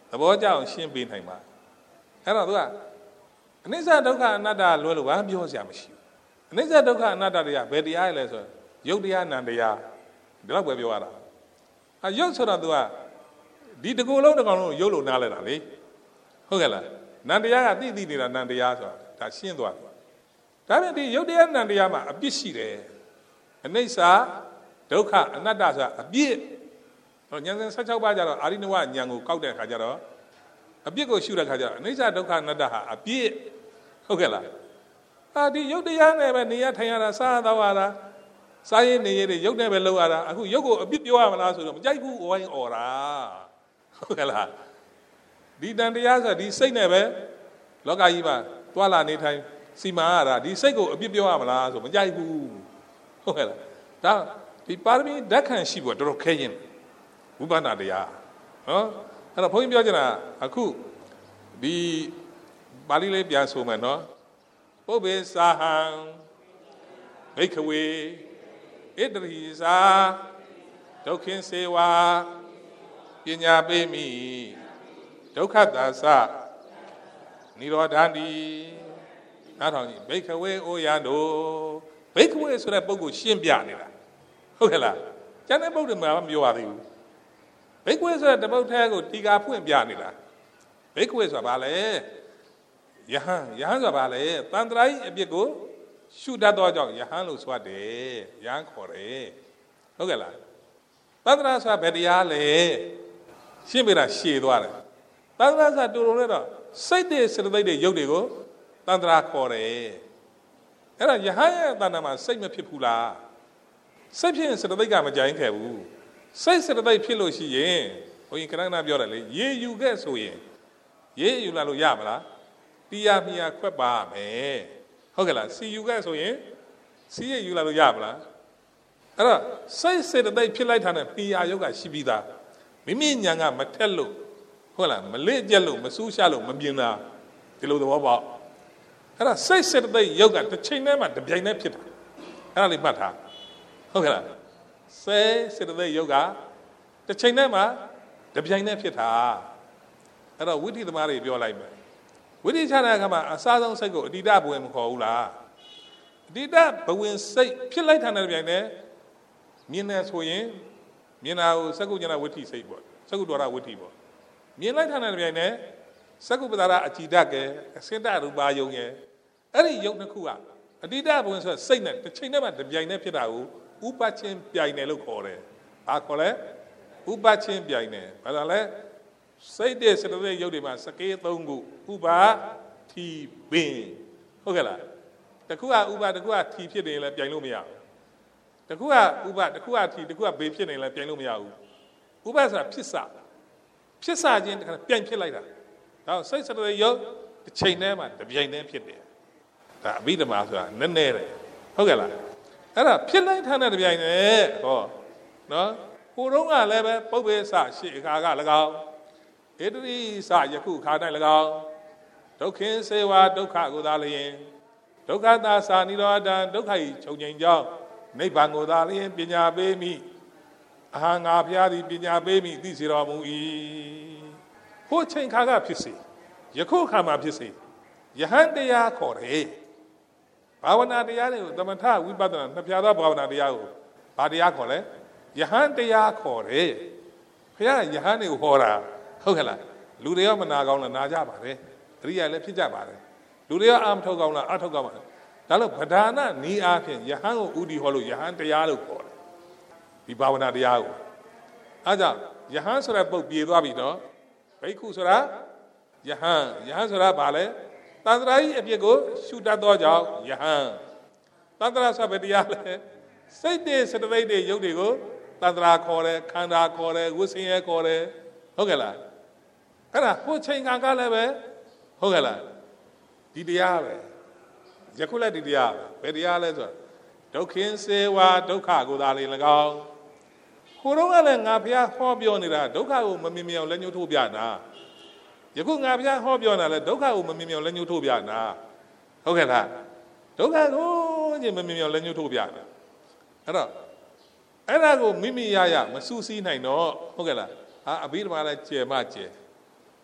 သဘောကျအောင်ရှင်းပေးနိုင်မှာအဲ့တော့သူကအနိစ္စဒုက္ခအနတ္တလွဲလို့ဘာပြောစရာမရှိဘူးအနိစ္စဒုက္ခအနတ္တတွေကဘယ်တရားလဲဆိုရုပ်တရားနံတရားဒီလောက်ပဲပြောရတာရုပ်ဆိုတော့သူကဒီတကူလုံးတစ်ကောင်လုံးရုပ်လို့နားလဲတာလေဟုတ်ကဲ့လားနံတရားကသိနေတာနံတရားဆိုတာဒါရှင်းသွားတယ်ဒါပေမဲ့ဒီရုပ်တရားနံတရားမှာအပြစ်ရှိတယ်အနိစ္စဒုက္ခအနတ္တဆိုတာအပြစ်ဉာဏ်စဉ်16ပါးကြတော့အာရိနဝဉာဏ်ကိုကောက်တဲ့အခါကျတော့အပြစ်ကိုရှုတဲ့အခါကျတော့အနိစ္စဒုက္ခအနတ္တဟာအပြစ်ဟုတ်ကဲ့လားဒီရုပ်တရားနဲ့ပဲနေရထိုင်ရတာစားတော့ရတာစားရည်နေရည်ရုပ်နဲ့ပဲလောက်ရတာအခုရုပ်ကိုအပြစ်ပြောရမလားဆိုတော့မကြိုက်ဘူးဝိုင်းអော်တာဟုတ်ကဲ့လားဒီတန်တရားဆိုဒီစိတ်နဲ့ပဲလောကကြီးမှာတွာလာနေထိုင်စီမာရတာဒီစိတ်ကိုအပြစ်ပြောရမလားဆိုမကြိုက်ဘူးဟုတ်ကဲ့လားဒါဒီပါရမီဓာတ်ခံရှိဖို့တော်တော်ခဲရင်ဝိပဿနာတရားနော်အဲ့တော့ဘုန်းကြီးပြောချင်တာအခုဒီပါဠိလေးပြန်ဆိုမယ်နော်ပုဗ္ဗေစာဟံဘိက္ခဝေဣတရိစာဒုက္ခင်စေဝါပညာပေမိဒုက္ခတာသနိရောဓန္တိအားထောင်ကြီးဘိက္ခဝေအိုရန်တို့ဘိက္ခဝေဆိုတဲ့ပုဂ္ဂိုလ်ရှင်းပြနေတာဟုတ်ကဲ့လားကျန်တဲ့ပုဂ္ဂိုလ်မှာမပြောရသေးဘူးဘိက္ခဝေဆိုတဲ့တပုတ်ထဲကိုတီကာဖွင့်ပြနေတာဘိက္ခဝေဆိုတာဘာလဲယဟန်ဆိုတာဘာလဲတန်ត្រာကြီးအပြစ်ကိုရှုတတ်သောကြောင့်ယဟန်လို့ဆိုတယ်ယဟန်ခေါ်တယ်ဟုတ်ကဲ့လားတန်ត្រာဆိုတာဘယ်တရားလဲရှင်းပြတာရှည်သွားတယ်တန်ត្រာဆိုတာတူတူနဲ့တော့စိတ်တွေစေတသိက်တွေရုပ်တွေကိုတန်ត្រာခေါ်တယ်အဲ့တော့ယဟန်ရဲ့တဏ္ဍာမှာစိတ်မဖြစ်ဘူးလားစိတ်ဖြစ်ရင်စေတသိက်ကမကြိုင်ခဲ့ဘူးစိတ်စေတသိက်ဖြစ်လို့ရှိရင်ဘုန်းကြီးခဏခဏပြောတယ်လေရေယူခဲ့ဆိုရင်ရေယူလာလို့ရမလားတရားမြာခွက်ပါမယ်ဟုတ်ကဲ့လားစီယူခဲ့ဆိုရင်စီရယူလာလို့ရမလားအဲ့တော့စိတ်စေတသိက်ဖြစ်လိုက်တာနဲ့တရားယုတ်ကရှိပြီးသားမိမိညာကမထက်လို့ဟုတ်လားမလေးကျက်လို့မစူးရှာလို့မမြင်တာဒီလိုသဘောပေါက်အဲ့ဒါစိတ်စေတသိက်ယုတ်ကတစ်ချိန်တည်းမှာတစ်ပြိုင်တည်းဖြစ်တာအဲ့ဒါလေးမှတ်ထားဟုတ်ကဲ့လားစိတ်စေတသိက်ယုတ်ကတစ်ချိန်တည်းမှာတစ်ပြိုင်တည်းဖြစ်တာအဲ့တော့ဝိဋ္ဌိသမားတွေပြောလိုက်မယ်ဝိဋ္ဌိချတဲ့အခါမှာအစားဆုံးစိတ်ကိုအတ္တိတဘဝင်မခေါ်ဘူးလားအတ္တိတဘဝင်စိတ်ဖြစ်လိုက်တဲ့ပြိုင်တည်းမြင်တယ်ဆိုရင်မြင်တာကိုသက္ကုဉ္ဇဏဝိဋ္ဌိစိတ်ပေါ့သက္ကုဒ္ဒရဝိဋ္ဌိပေါ့မြင်လိုက်တဲ့ပြိုင်တည်းသက္ကုပ္ပဒါရအကြည်တတ်ကဲအစင်တရူပါယုံရဲ့အဲ့ဒီယုံတစ်ခုကအတ္တိတဘဝင်ဆိုစိတ်နဲ့တစ်ချိန်တည်းမှာတစ်ပြိုင်တည်းဖြစ်တာကိုဥပချင်းပြိုင်တယ်လို့ခေါ်တယ်ဘာခေါ်လဲဥပချင်းပြိုင်တယ်ဘာလို့လဲစိတ်တဲ့စေတသိက်ယုတ်တွေမှာစကေး၃ခုဥပါထီပင်ဟုတ်ကဲ့လားတခုကဥပါတခုကထီဖြစ်နေရင်လည်းပြိုင်လို့မရဘူးတခုကဥပါတခုကထီတခုကဘေးဖြစ်နေရင်လည်းပြိုင်လို့မရဘူးဥပါဆိုတာဖြစ်စာချင်းပြိုင်ဖြစ်လိုက်တာဒါစိတ်စေတသိက်ယုတ်တစ်ချိန်တည်းမှာတစ်ပြိုင်တည်းဖြစ်တယ်ဒါအဘိဓမ္မာဆိုတာနည်းနည်းတယ်ဟုတ်ကဲ့လားအဲ့ဒါဖြစ်လိုက်တဲ့တစ်ပြိုင်တည်းဟောနော်ကိုယ်တော့ကလည်းပဲပုပ္ပေစရှေ့အခါက၎င်းဧတရိစယခုခါ၌၎င်းဒုက္ခင်စေဝါဒုက္ခကိုသာလျင်ဒုက္ခသာစာနိရောဓံဒုက္ခ၏ချုပ်ငြိမ်ကြောင်းနိဗ္ဗာန်ကိုသာလျင်ပညာပေးမိအဟံငါဖျားသည်ပညာပေးမိသိစေတော်မူ၏ဟိုချိန်ခါကဖြစ်စေယခုခါမှာဖြစ်စေယဟန်တရားခေါ်တယ်ဘာဝနာတရားတွေကိုသမထဝိပဿနာနှစ်ဖြာသောဘာဝနာတရားကိုဘာတရားခေါ်လဲယဟန်တရားခေါ်တယ်ဘုရားယဟန်တွေကိုဟောတာဟုတ်ကဲ့လားလူတွေရောမနာကောင်းလားနာကြပါတယ်အရိယာလည်းဖြစ်ကြပါတယ်လူတွေရောအာမထုတ်ကောင်းလားအထုတ်ကောင်းပါဒါလို့ဗဒါနနီးအားဖြင့်ယဟန်ကိုဥတီဟောလို့ယဟန်တရားလို့ခေါ်တယ်ဒီဘာဝနာတရားကိုအဲကြောင့်ယဟန်ဆိုတဲ့ပုတ်ပြေသွားပြီနော်ဘိက္ခုဆိုတာယဟန်ဆိုတာဘာလဲတန်ត្រာကြီးအပြစ်ကိုရှုတတ်သောကြောင့်ယဟန်တန်ត្រာဆိုပဲတရားလဲစိတ်တွေစတသိက်တွေယုတ်တွေကိုတန်ត្រာခေါ်တယ်ခန္ဓာခေါ်တယ်ဝိဆင်းရဲခေါ်တယ်ဟုတ်ကဲ့လားအဲ့ဒါဟိုချိန်ကလည်းပဲဟုတ်ကဲ့လားဒီတရားပဲယခုလည်းဒီတရားပဲဘယ်တရားလဲဆိုတော့ဒုက္ခင်စေဝါဒုက္ခကိုသာလေ၎င်းဟိုတော့ကလည်းငါဘုရားဟောပြောနေတာဒုက္ခကိုမမြင်မြင်အောင်လက်ညှိုးထိုးပြတာယခုငါဘုရားဟောပြောနေတာလဲဒုက္ခကိုမမြင်မြင်အောင်လက်ညှိုးထိုးပြတာဟုတ်ကဲ့လားဒုက္ခကိုချင်းမမြင်မြင်အောင်လက်ညှိုးထိုးပြတာအဲ့တော့အဲ့ဒါကိုမိမိရမစူးစီးနိုင်တော့ဟုတ်ကဲ့လားအဘိဓမ္မာလည်းကျယ်မှကျယ်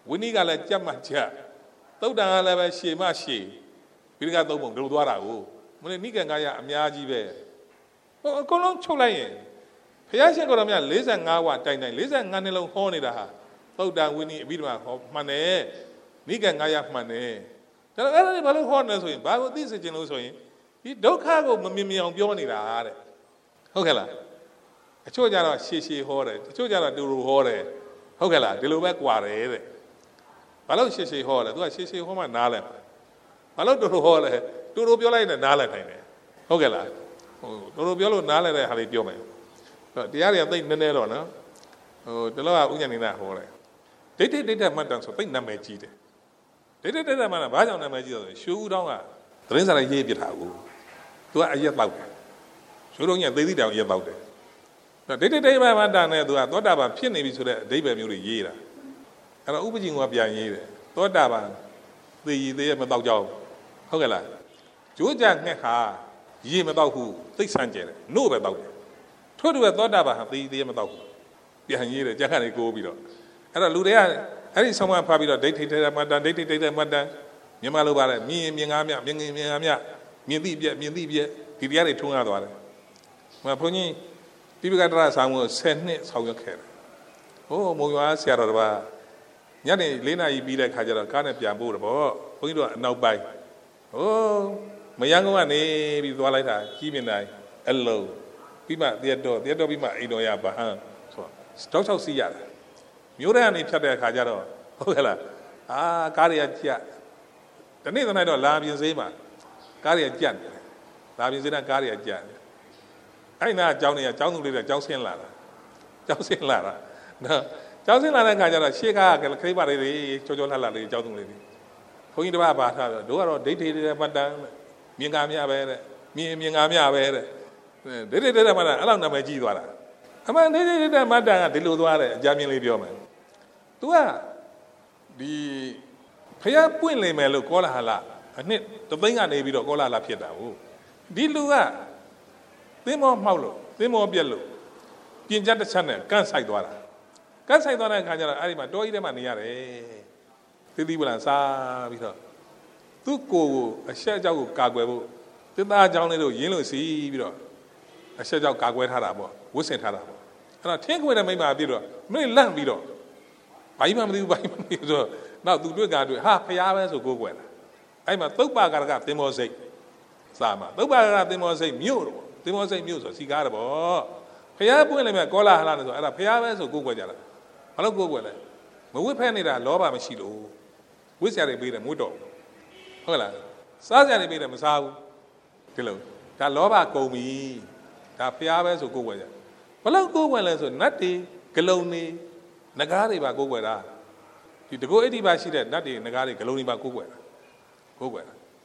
ဝိနည်းကလည်းကြက်မှချက်သုတ်တန်ကလည်းပဲရှည်မှရှည်ပြီးကသုံးပုံဒုံသွားတာကိုမနေ့နိကံကရအများကြီးပဲဟိုအကုန်လုံးချုပ်လိုက်ရင်ဘုရားရှင်ကိုယ်တော်မြတ်45ဝတိုင်တိုင်45နှစ်လုံးဟောနေတာဟာသုတ်တန်ဝိနည်းအပြီးတော့ဟောမှန်တယ်နိကံကရမှန်တယ်ဒါတော့အဲ့ဒါတွေဘာလို့ဟောနေလဲဆိုရင်ဘာကိုသိစေချင်လို့ဆိုရင်ဒီဒုက္ခကိုမမြင်မြင်အောင်ပြောနေတာတဲ့ဟုတ်ကဲ့လားအချို့ကြတော့ရှည်ရှည်ဟောတယ်အချို့ကြတော့တူတူဟောတယ်ဟုတ်ကဲ့လားဒီလိုပဲကြွာတယ်တဲ့ဘာလို့ရှည်ရှည်ဟောလဲသူကရှည်ရှည်ဟောမှနားလဲဘာလို့တူတူဟောလဲတူတူပြောလိုက်ရင်နားလဲနိုင်တယ်ဟုတ်ကဲ့လားဟိုတူတူပြောလို့နားလဲတဲ့ဟာလေးပြောမယ်တရားတွေကသိနေနေတော့နော်ဟိုတလောကဥညာနေတာဟောတယ်ဒိဋ္ဌိမှတ်တမ်းဆိုသိနာမည်ကြီးတယ်ဒိဋ္ဌိမှတ်တမ်းဘာကြောင့်နာမည်ကြီးလဲဆိုရှူဦးတောင်းကသတင်းစာရေးရေးပြထားဘူးသူကအရက်တောက်တယ်ရှူတော့ညသေးသေးတောင်ရက်တောက်တယ်ဒိဋ္ဌိမှတ်တမ်းနဲ့သူကသောတာပန်ဖြစ်နေပြီဆိုတဲ့အဓိပ္ပာယ်မျိုးတွေရေးတာအဲ့တော့ဥပ္ပဇင်ကပြန်ရေးတယ်သောတာပန်သေရည်သေးရမတောက်ကြအောင်ဟုတ်ကဲ့လားကျိုးကြငှက်ခါရေမတောက်ဘူးသိဆန်းကျဲတယ်နို့ပဲတောက်တယ်ထို့တူပဲသောတာပန်ဟာသေရည်သေးရမတောက်ဘူးပြန်ရေးတယ်ကြက်ခါနေကိုးပြီးတော့အဲ့တော့လူတွေကအဲ့ဒီဆောင်းမဖားပြီးတော့ဒိဋ္ဌိမှတ်တမ်းဒိဋ္ဌိမှတ်တမ်းမြန်မာလိုပါလေမြင်မြင်ကားမြမြင်မြင်ကားမြမြင်သိပြက်မြင်သိပြက်ဒီတရားတွေထွန်းကားသွားတယ်ဟိုဘုန်းကြီးတိပိကတရဆောင်းကို10နှစ်ဆောင်ရွက်ခဲ့တယ်ဟိုမုံရွာဆရာတော်တစ်ပါးညနေ4နာရီပြီးတဲ့ခါကျတော့ကားနဲ့ပြန်ပို့တယ်ဗောဘုန်းကြီးတို့ကအနောက်ပိုင်းဟိုမယန်းကုန်းကနေပြီးသွားလိုက်တာကြီးမြင်တိုင်းအလုံးပြီးမှတရားတော်ပြီးမှအိမ်တော်ရပါဟန်ဆိုတော့တောက်ချောက်စီးရတယ်မျိုးတဲ့ကနေဖြတ်တဲ့အခါကျတော့ဟုတ်ကဲ့လားကားတွေကကြက်ဒီနေ့တနေ့တော့လာပြင်စေးမှာကားတွေကကြက်တယ်လာပြင်စေးကကားတွေကကြက်တယ်အဲ့နာအကြောင်းတွေကကျောင်းသူလေးတွေကျောင်းဆင်းလာတာနော်ကျောင်းဆင်းလာတဲ့အခါကျတော့ရှေ့ကခရိပါလေးတွေကြောကြောလှလှလေးကျောင်းသူလေးတွေဘုန်းကြီးတစ်ပါးပါထားတော့တို့ကတော့ဒိဋ္ဌိတွေမှတ်တမ်းမြင်ကားမြပဲတဲ့မြင်ကားမြပဲတဲ့ဒိဋ္ဌိတွေမှတ်တမ်းအဲ့လောက်နာမည်ကြီးသွားတာအမှန်ဒိဋ္ဌိတွေမှတ်တမ်းကဒီလိုသွားတယ်အကြမ်းမြင်လေးပြောမယ်သူကဒီဖျားပွင့်လိမ့်မယ်လို့ကောလာဟလအနှစ်တသိန်းကနေပြီးတော့ကောလာဟလဖြစ်တာဟုတ်ဒီလူကသင်းမောမှောက်လို့သင်းမောပြက်လို့ပြင်ချက်တစ်ချက်နဲ့ကန့်ဆိုင်သွားတာကန့်ဆိုင်သွားတဲ့အခါကျတော့အဲ့ဒီမှာတောကြီးထဲမှာနေရတယ်သီးသီးပလန်စားပြီးတော့သူ့ကိုယ်အရှက်အကြောက်ကိုကာကွယ်ဖို့သစ္စာအကြောင်းလေးတို့ရင်းလို့စီးပြီးတော့အရှက်အကြောက်ကာကွယ်ထားတာပေါ့ဝတ်ဆင်ထားတာပေါ့အဲ့တော့ထင်းခွေတဲ့မိမအပြည့်တော့မင်းလန့်ပြီးတော့ဘာမှမသိဘူးဆိုတော့နောက်သူတွေ့ကတွေ့ဟာဖျားပဲဆိုကိုးကွယ်လာအဲ့မှာသုတ်ပါကရကသင်္ဘောစိတ်စာမှာသုတ်ပါကရသင်္ဘောစိတ်မြို့တော့သင်္ဘောစိတ်မြို့ဆိုစီကားတယ်ပေါ့ဖျားပွင့်လိုက်မဲ့ကောလာဟလနဲ့ဆိုအဲ့ဒါဖျားပဲဆိုကိုးကွယ်ကြတာဘာလို့ကိုးကွယ်လဲမဝစ်ဖက်နေတာလောဘမရှိလို့ဝစ်စရာတွေပေးတယ်မွတ်တော့ဟုတ်လားစားစရာတွေပေးတယ်မစားဘူးဒီလိုဒါလောဘကုန်ပြီဒါဖျားပဲဆိုကိုးကွယ်ကြဘလို့ကိုးကွယ်လဲဆိုနတ်တွေဂလုံတွေနဂါးတွေပါကိုးကွယ်တာဒီတကောအဋ္ဌိပါရှိတဲ့နတ်တွေနဂါးတွေဂလုံတွေပါကိုးကွယ်တာဟို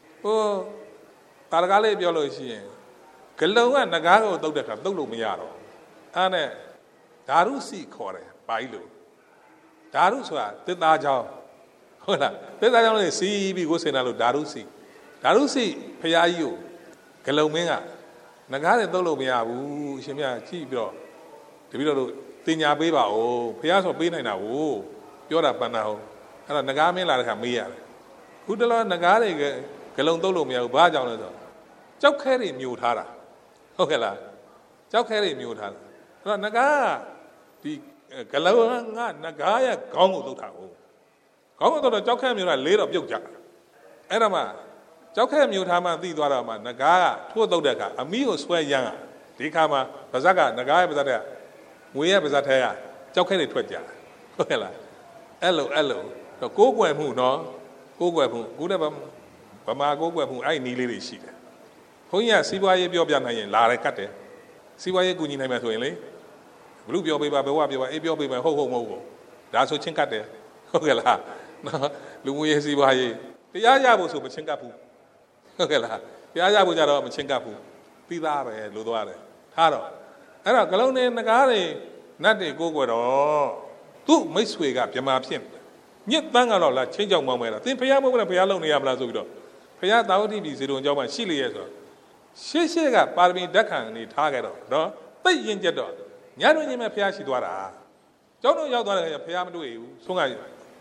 တာရကားလေးပြောလို့ရှိရင်ဂလုံကနဂါးကိုတုတ်တဲ့ခါတုတ်လို့မရတော့အဲ့နဲ့ဓာရုစီခေါ်တယ်ပါဠိလိုဓာရုဆိုတာသစ္စာကြောင်းဟုတ်လားသစ္စာကြောင်းလေးစီးပြီးကိုယ်စင်တာလို့ဓာရုစီဖရာကြီးကိုဂလုံမင်းကနဂါးတွေတုတ်လို့မရဘူးအရှင်မြတ်ကြည့်ပြီးတော့တပည့်တော်တို့တင်ညာပေးပါဦးဖះဆိုပေးနိုင်တာကိုပြောတာပန်းတာဟုတ်အဲ့တော့ငကားမင်းလာတဲ့ခါမေးရတယ်ခုတလောငကားတွေကဂလုံတုတ်လို့မရဘူးဘာကြောင့်လဲဆိုကြောက်ခဲတွေမြူထားတာဟုတ်ကဲ့လားကြောက်ခဲတွေမြူထားတာအဲ့တော့ငကားဒီဂလုံကငကားရဲ့ခေါင်းကိုတုတ်တာဟုတ်ခေါင်းကိုတုတ်တော့ကြောက်ခဲမြူတာလေးတော့ပြုတ်ကြအဲ့တော့မှကြောက်ခဲမြူထားမှသိသွားတော့မှငကားကထိုးတုတ်တဲ့အခါအမီးကိုဆွဲရမ်းဒီခါမှာဗဇက်ကငကားရဲ့ဗဇက်ကငွေရဲ့ပါဇက်ထဲကကြောက်ခဲတွေထွက်ကြဟုတ်ကဲ့လားအဲ့လိုတော့ကိုးကွယ်မှုနော်ကိုးကွယ်မှုခုတည်းဗမာကိုးကွယ်မှုအဲ့နီးလေးတွေရှိတယ်ဘုန်းကြီးကစီးပွားရေးပြောပြနိုင်ရင်လာတယ်ကတ်တယ်စီးပွားရေးကူညီနိုင်မယ်ဆိုရင်လေဘလူပြောပေးပါဘဝပြောပါအေးပြောပေးမယ်ဟုတ်မဟုတ်ဘူးဒါဆိုချင်းကတ်တယ်ဟုတ်ကဲ့လားနော်လူမှုရေးစီးပွားရေးတရားရဖို့ဆိုမချင်းကတ်ဘူးဟုတ်ကဲ့လားတရားရဖို့ကြတော့မချင်းကတ်ဘူးပြီးသားပဲလို့သွားတယ်ထားတော့အဲ့တော့ဂလုံးနဲ့ငကားတွေနတ်တွေကိုးကွယ်တော့သူ့မိတ်ဆွေကပြမာဖြစ်ညစ်တန်းကတော့လာချင်းကြောင်မောင်းမဲတာသင်ဖះမဟုတ်ဘူးလားဖះလုံနေရမလားဆိုပြီးတော့ဖះသာဝတိပြည်ဇေတုံကျောင်းမှာရှိလျက်ဆိုတော့ရှေ့ကပါရမီဓာတ်ခံနေထားခဲ့တော့နော်သိရင်ကျက်တော့ညတို့ညင်မဲ့ဖះရှိသွားတာကျောင်းတို့ရောက်သွားတဲ့ခါကျဖះမတွေ့ဘူးဆုံးက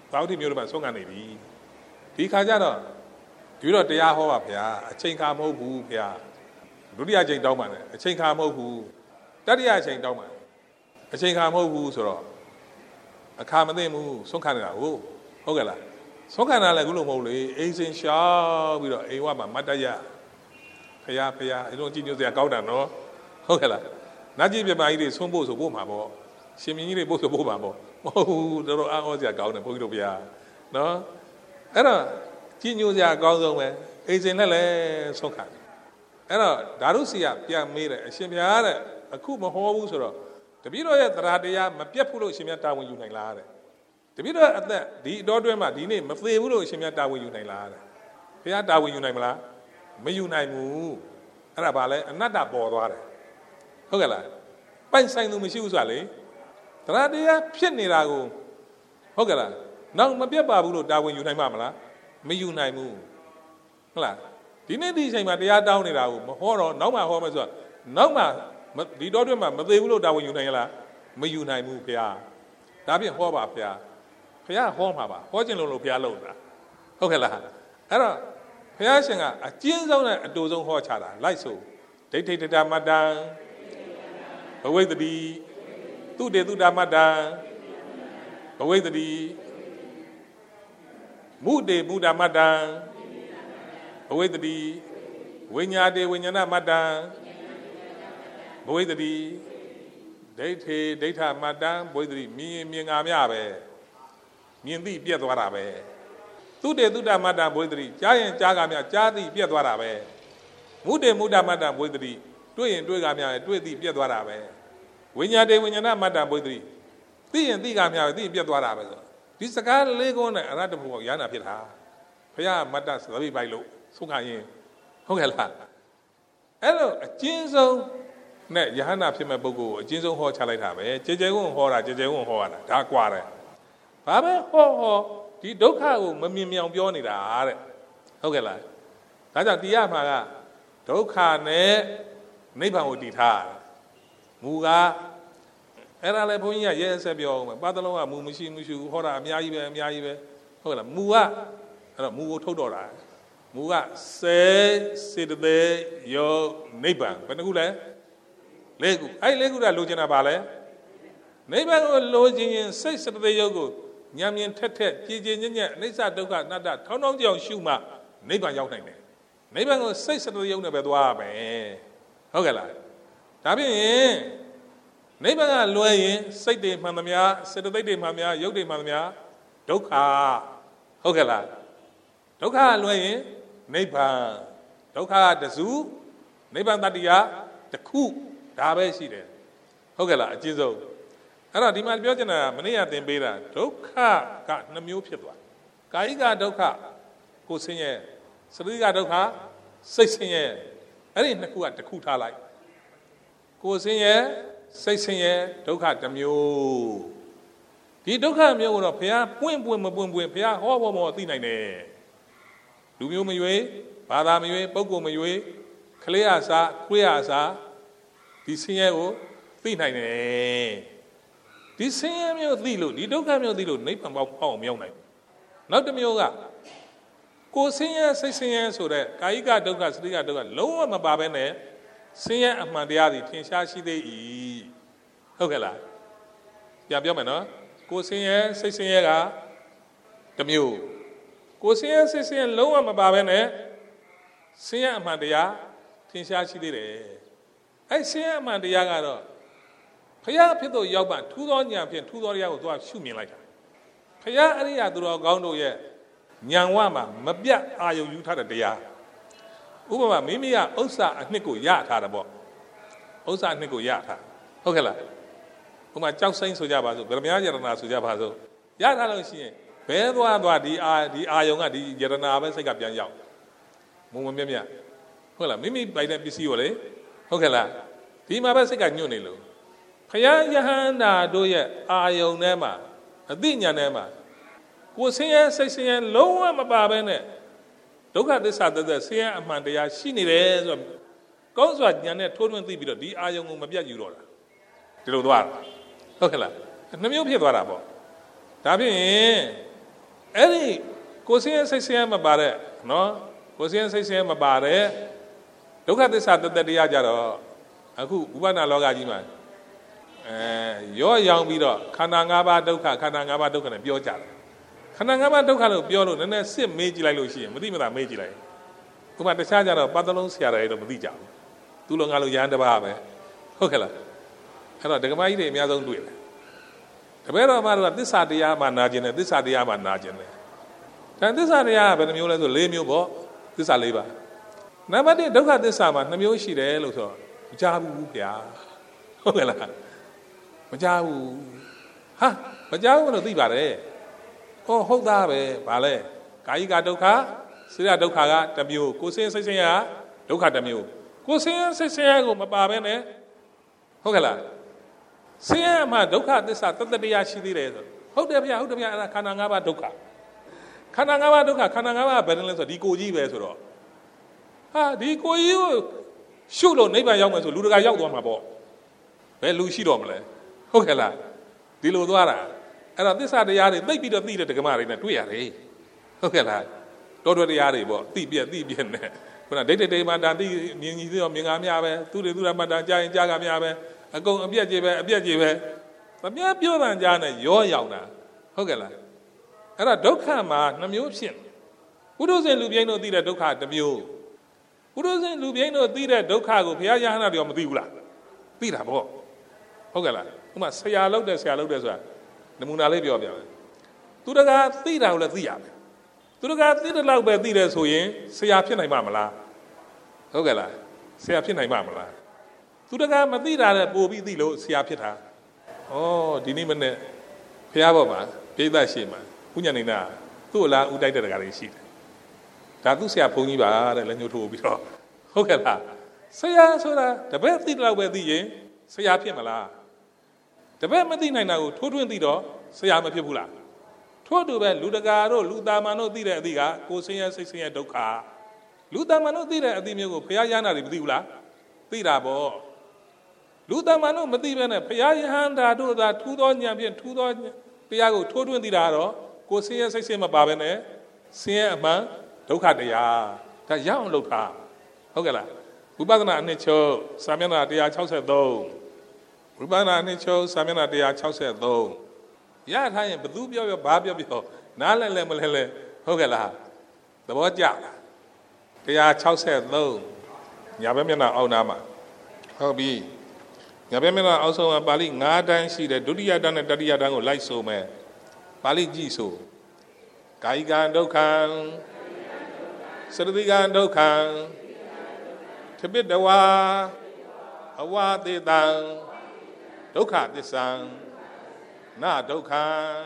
ဘာလို့ဒီမျိုးတွေမှာဆုံးခံနေပြီဒီခါကျတော့ဒီတော့တရားဟောပါဗျာအချိန်ခါမဟုတ်ဘူးဗျာဒုတိယချိန်တောင်းပါနဲ့အချိန်ခါမဟုတ်ဘူးတတိယချိန်တောင်းပါအချိန်ခါမဟုတ်ဘူးဆိုတော့အခါမသိဘူးဆုံးခံနေတာဟုတ်ကဲ့လားဆုံးခံတာလည်းခုလိုမဟုတ်လေအိမ်စင်ရှောက်ပြီးတော့အိမ်ဝမှာမတ်တရဖရာအဲ့လိုကြည့်ညိုစရာကောင်းတာနော်ဟုတ်ကဲ့လားနတ်ကြီးပြမကြီးတွေဆုံးဖို့ဆိုဖို့မှာပေါ့ရှင်မင်းကြီးတွေပို့ဆိုဖို့မှာပေါ့မဟုတ်ဘူးတော်တော်အားဟောစရာကောင်းတယ်ဘုန်းကြီးတို့ဗျာနော်အဲ့တော့ကြည်ညိုစရာအကောင်းဆုံးပဲအိမ်စင်နဲ့လည်းဆုံးခံအဲ့တော့ဓာရုစီကပြန်မေးတယ်အရှင်ဘုရားတဲ့အခုမဟောဘူးဆိုတော့တပည့်တော်ရဲ့တရားတရားမပြတ်ဘူးလို့အရှင်မြတ်တာဝန်ယူနိုင်လားတဲ့တပည့်တော်အသက်ဒီအတော်တွင်းမှာဒီနေ့မသေးဘူးလို့အရှင်မြတ်တာဝန်ယူနိုင်လားတဲ့ဘုရားတာဝန်ယူနိုင်မလားမယူနိုင်ဘူးအဲ့ဒါဘာလဲအနတ္တပေါ်သွားတယ်ဟုတ်ကဲ့လားပိုင်ဆိုင်သူမရှိဘူးဆိုတာလေတရားတရားဖြစ်နေတာကိုဟုတ်ကဲ့လားနောက်မပြတ်ပါဘူးလို့တာဝန်ယူနိုင်မှာမလားမယူနိုင်ဘူးဟုတ်လားဒီနေ့ဒီအချိန်မှာတရားတောင်းနေတာကိုမဟောတော့နောက်မှဟောမယ်ဆိုတော့နောက်မှဒီတော့တွင်မှာမသေးဘူးလို့တာဝန်ယူနိုင်ရလားမယူနိုင်ဘူးခင်ဗျာဒါဖြင့်ဟောပါခင်ဗျာဟောမှာပါဟောခြင်းလို့ခင်ဗျာလုံးတာဟုတ်ကဲ့လားအဲ့တော့ဘုရားရှင်ကအကျဉ်းဆုံးနဲ့အတူဆုံးဟောချတာလိုက်ဆိုဒိဋ္ဌိတတမတ္တံဘဝိတ္တိသူတေသူတမတ္တံဘဝိတ္တိမုတေမုဒ္ဓမတ္တံဘဝိတ္တိဝိညာတေဝိညာဏမတ္တံဘဝိတ္တိဒိဋ္ဌိဒိဋ္ဌမတ္တံဘဝိတ္တိမြင်ငါမြပဲမြင်သိပြက်သွားတာပဲသူတေသူတမတ္တံဘဝိတ္တိကြားရင်ကြားကမြကြားသိပြက်သွားတာပဲမုတေမုဒ္ဓမတ္တံဘဝိတ္တိတွေ့ရင်တွေ့ကမြတွေ့သိပြက်သွားတာပဲဝိညာတေဝိညာဏမတ္တံဘဝိတ္တိသိရင်သိကမြသိပြက်သွားတာပဲဆိုဒီစကားလေးကုန်းနဲ့အရတ္တဘုရားရဟနာဖြစ်တာဘုရားမတ္တသတိပိုက်လို့ဆုံးခံရင်ဟုတ်ကဲ့လားအဲ့လိုအကျဉ်းဆုံးနဲ့ယဟနာဖြစ်မဲ့ပုဂ္ဂိုလ်ကိုအကျဉ်းဆုံးဟောချလိုက်တာပဲကြဲကြဲဝန်းဟောတာကြဲကြဲဝန်းဟောရတာဒါကွာတယ်ဘာပဲဟောဒီဒုက္ခကိုမမြင်မြောင်ပြောနေတာတဲ့ဟုတ်ကဲ့လားဒါကြောင့်တရားမှာကဒုက္ခနဲ့နိဗ္ဗာန်ကိုတည်ထားတာမူကအဲ့ဒါလည်းဘုန်းကြီးကရဲဆက်ပြောအောင်ပါတလုံးကမူမရှိဟောတာအများကြီးပဲဟုတ်ကဲ့လားမူကအဲ့တော့မူကိုထုတ်တော့တာမူကစေတသိက်ယောနိဗ္ဗာန်ဘယ်နှခုလဲ၄ခုအဲ့၄ခုကလိုချင်တာပါလဲနိဗ္ဗာန်ကိုလိုချင်ရင်စိတ်စေတသိက်ယောကိုဉာဏ်မြင်ထက်ကြည်ညက်အနိစ္စဒုက္ခအနတ္တထောင်းကြောင်ရှုမှနိဗ္ဗာန်ရောက်နိုင်တယ်နိဗ္ဗာန်ကိုစိတ်စေတသိက်ယောနဲ့ပဲသွားရမယ်ဟုတ်ကဲ့လားဒါဖြင့်နိဗ္ဗာန်ကလွယ်ရင်စိတ်တွေမှန်သမျှစေတသိက်တွေမှန်သမျှရုပ်တွေမှန်သမျှဒုက္ခဟုတ်ကဲ့လားဒုက္ခလွယ်ရင်နိဗ္ဗာန်ဒုက္ခတစုနိဗ္ဗာန်တတ္တိယတစ်ခုဒါပဲရှိတယ်ဟုတ်ကဲ့လားအကျဉ်းဆုံးအဲ့တော့ဒီမှာပြောချင်တာမနေ့ကသင်ပေးတာဒုက္ခက2မျိုးဖြစ်သွားကာယိကဒုက္ခကိုဆင်းရဲစရိကဒုက္ခစိတ်ဆင်းရဲအဲ့ဒီ2ခုကတစ်ခုထားလိုက်ကိုဆင်းရဲစိတ်ဆင်းရဲဒုက္ခတစ်မျိုးဒီဒုက္ခမျိုးကိုတော့ဘုရားပွင့်မပွင့်ဘုရားဟောမောသိနိုင်တယ်လူမျိုးမရွေးဘာသာမရွေးပုဂ္ဂိုလ်မရွေးခလေးအစားခွေးအစားဒီဆင်းရဲကိုသိနိုင်တယ်ဒီဆင်းရဲမျိုးသိလို့ဒီဒုက္ခမျိုးသိလို့နိဗ္ဗာန်ပေါက်အောင်မရောက်နိုင်ဘူးနောက်တစ်မျိုးကကိုဆင်းရဲစိတ်ဆင်းရဲဆိုတဲ့ကာယိကဒုက္ခစရိကဒုက္ခလုံးဝမပါဘဲနဲ့ဆင်းရဲအမှန်တရားတွေထင်ရှားရှိသေး၏ဟုတ်ကဲ့လားပြန်ပြောမယ်နော်ကိုဆင်းရဲစိတ်ဆင်းရဲကတစ်မျိုးကိုဆင်းရဲစိတ်ဆင်းရဲလုံးဝမပါဘဲနဲ့ဆင်းရဲအမှန်တရားထင်ရှားရှိသေးတယ်အဲ့ဆင်းရဲအမှန်တရားကတော့ဘုရားဖြစ်သူရောက်ပါထူးသောဉာဏ်ဖြင့်ထူးသောတရားကိုသွားရှုမြင်လိုက်တာဘုရားအရိယာသူတော်ကောင်းတို့ရဲ့ဉာဏ်ဝမှာမပြတ်အာယုံယူထားတဲ့တရားဥပမာမိမိကဥစ္စာအနှစ်ကိုရထားတယ်ပေါ့ဥစ္စာအနှစ်ကိုရထားဟုတ်ကဲ့လားဥပမာကြောက်စိမ့်ဆိုကြပါစို့ဗရမ ्या ယရနာဆိုကြပါစို့ရထားလို့ရှိရင်ဘဲသွားဒီအာယုံကဒီယရနာပဲစိတ်ကပြန်ရောက်မုံမမြတ်ဟုတ်လားမိမိပိုင်တဲ့ပစ္စည်းကိုလေဟုတ်ကဲ့လားဒီမှာပဲစိတ်ကညွတ်နေလို့ဘုရားယဟန္တာတို့ရဲ့အာယုံထဲမှာအသိဉာဏ်ထဲမှာကိုဆင်းရဲစိတ်ဆင်းရဲလုံးဝမပါဘဲနဲ့ဒုက္ခသစ္စာသက်ဆင်းရဲအမှန်တရားရှိနေတယ်ဆိုတော့ကောင်းစွာဉာဏ်နဲ့ထိုးထွင်းသိပြီးတော့ဒီအာယုံကိုမပြတ်ယူတော့တာဒီလိုသွားတာဟုတ်ကဲ့လား2မျိုးဖြစ်သွားတာပေါ့ဒါဖြင့် Any Kosia Sasiam about it, no? Kosia Sasiam about it. Look at this at the Diajaro. Who Ubana Logajima. Your young widow, Kanangaba Doka, Kanangaba Doka, and Bioja. Kanangaba Doka, Biolo, and then same Meji like Lucy, Medina Meji like. Kuma the charger of Badalon Sierra of Medija. Tulongalu Yanda Babe. Hokela. Hello, the Gamai, me I don't do it. The better matter this are the Yama Najin, this are the Yama Najin. And this are the Yama, and you let the lame you bo, this are labor. Nobody don't have this summer, Namioshi, the Eloso. Jabu, ya. Hokela. Majabu. Ha, Majabu no Dibare. Oh, hold up, Bale. Kaiga Doka, Sira Doka, Tamu, Kusin Sassia, Doka Tamu. Kusin Sassia, Mababene. Hokela. Say, my Doka, this are the Yashi did. Hold up, Kanangaba Doka. Kanangaba Doka, Kanangaba, Benelens, Diko Jives. Ah, Diko you. Shulo, neighbor young ones, Luda Young on my board. Well, Lucy Domle. Hokela. Diluara. And this are the Yari, maybe the leader to come out in a 2 years. Hokela. Don't the Yari, but Tibian. When I dated a man, Mingamia, to the Duraman, Giant Jagamiabe. I go a beer, but me up your and Jana, your yauna. Hogela. And a dokama, Namusian. Who doesn't Lubiano did a doka, the mule? Who doesn't Lubiano did a doka, Piana, your Madula? Peter Bo. Hogela. Who must say, I love this, the Munalabia. To the God, feed out of the yard. To the God, feed allow by leaders who ye, say up in a mamala. Hogela. Say up in a mamala. To the guy, Madida, Bobby Dilo, Siapita. Oh, Dinimane, Piaboma, Peda Shima, Punyanina, Tula, Uday the Garishit. Tatusia Poniba, and Lenuto Bito. Hokela. Say, the best thing like where the ye, say Apimala. The best Medina now, 220 do, say Amapula. Todo Ludagaro, Ludamano Dida Diga, Cosia, 16 Doka. Ludamano Dida Dimio, Piana Dibula, Dirabo. Ludamano, Madivana, Payahanda, do that 2 don Yampian, 2 don Piago, 220 daro, go see as I say, my babene, see a man, Doka de ya, that young Loka. Hogala, Ubana Nicho, Samana de Achausa do. Ubana Nicho, Samana de Achausa do. Ya, I am Badubio, Babio, Nala Lemele, Hogala, the word ya. They are Chausa do. Yabamina Onama. Hobby. Yabemina also a Bali Nadan, she the Dudia dan and Dadia dan like so man. Bali Jiso. Kaigan Dokan. Sadigan Dokan. Tibit the wa. Awa de dan. Doka the sang. Na Dokan.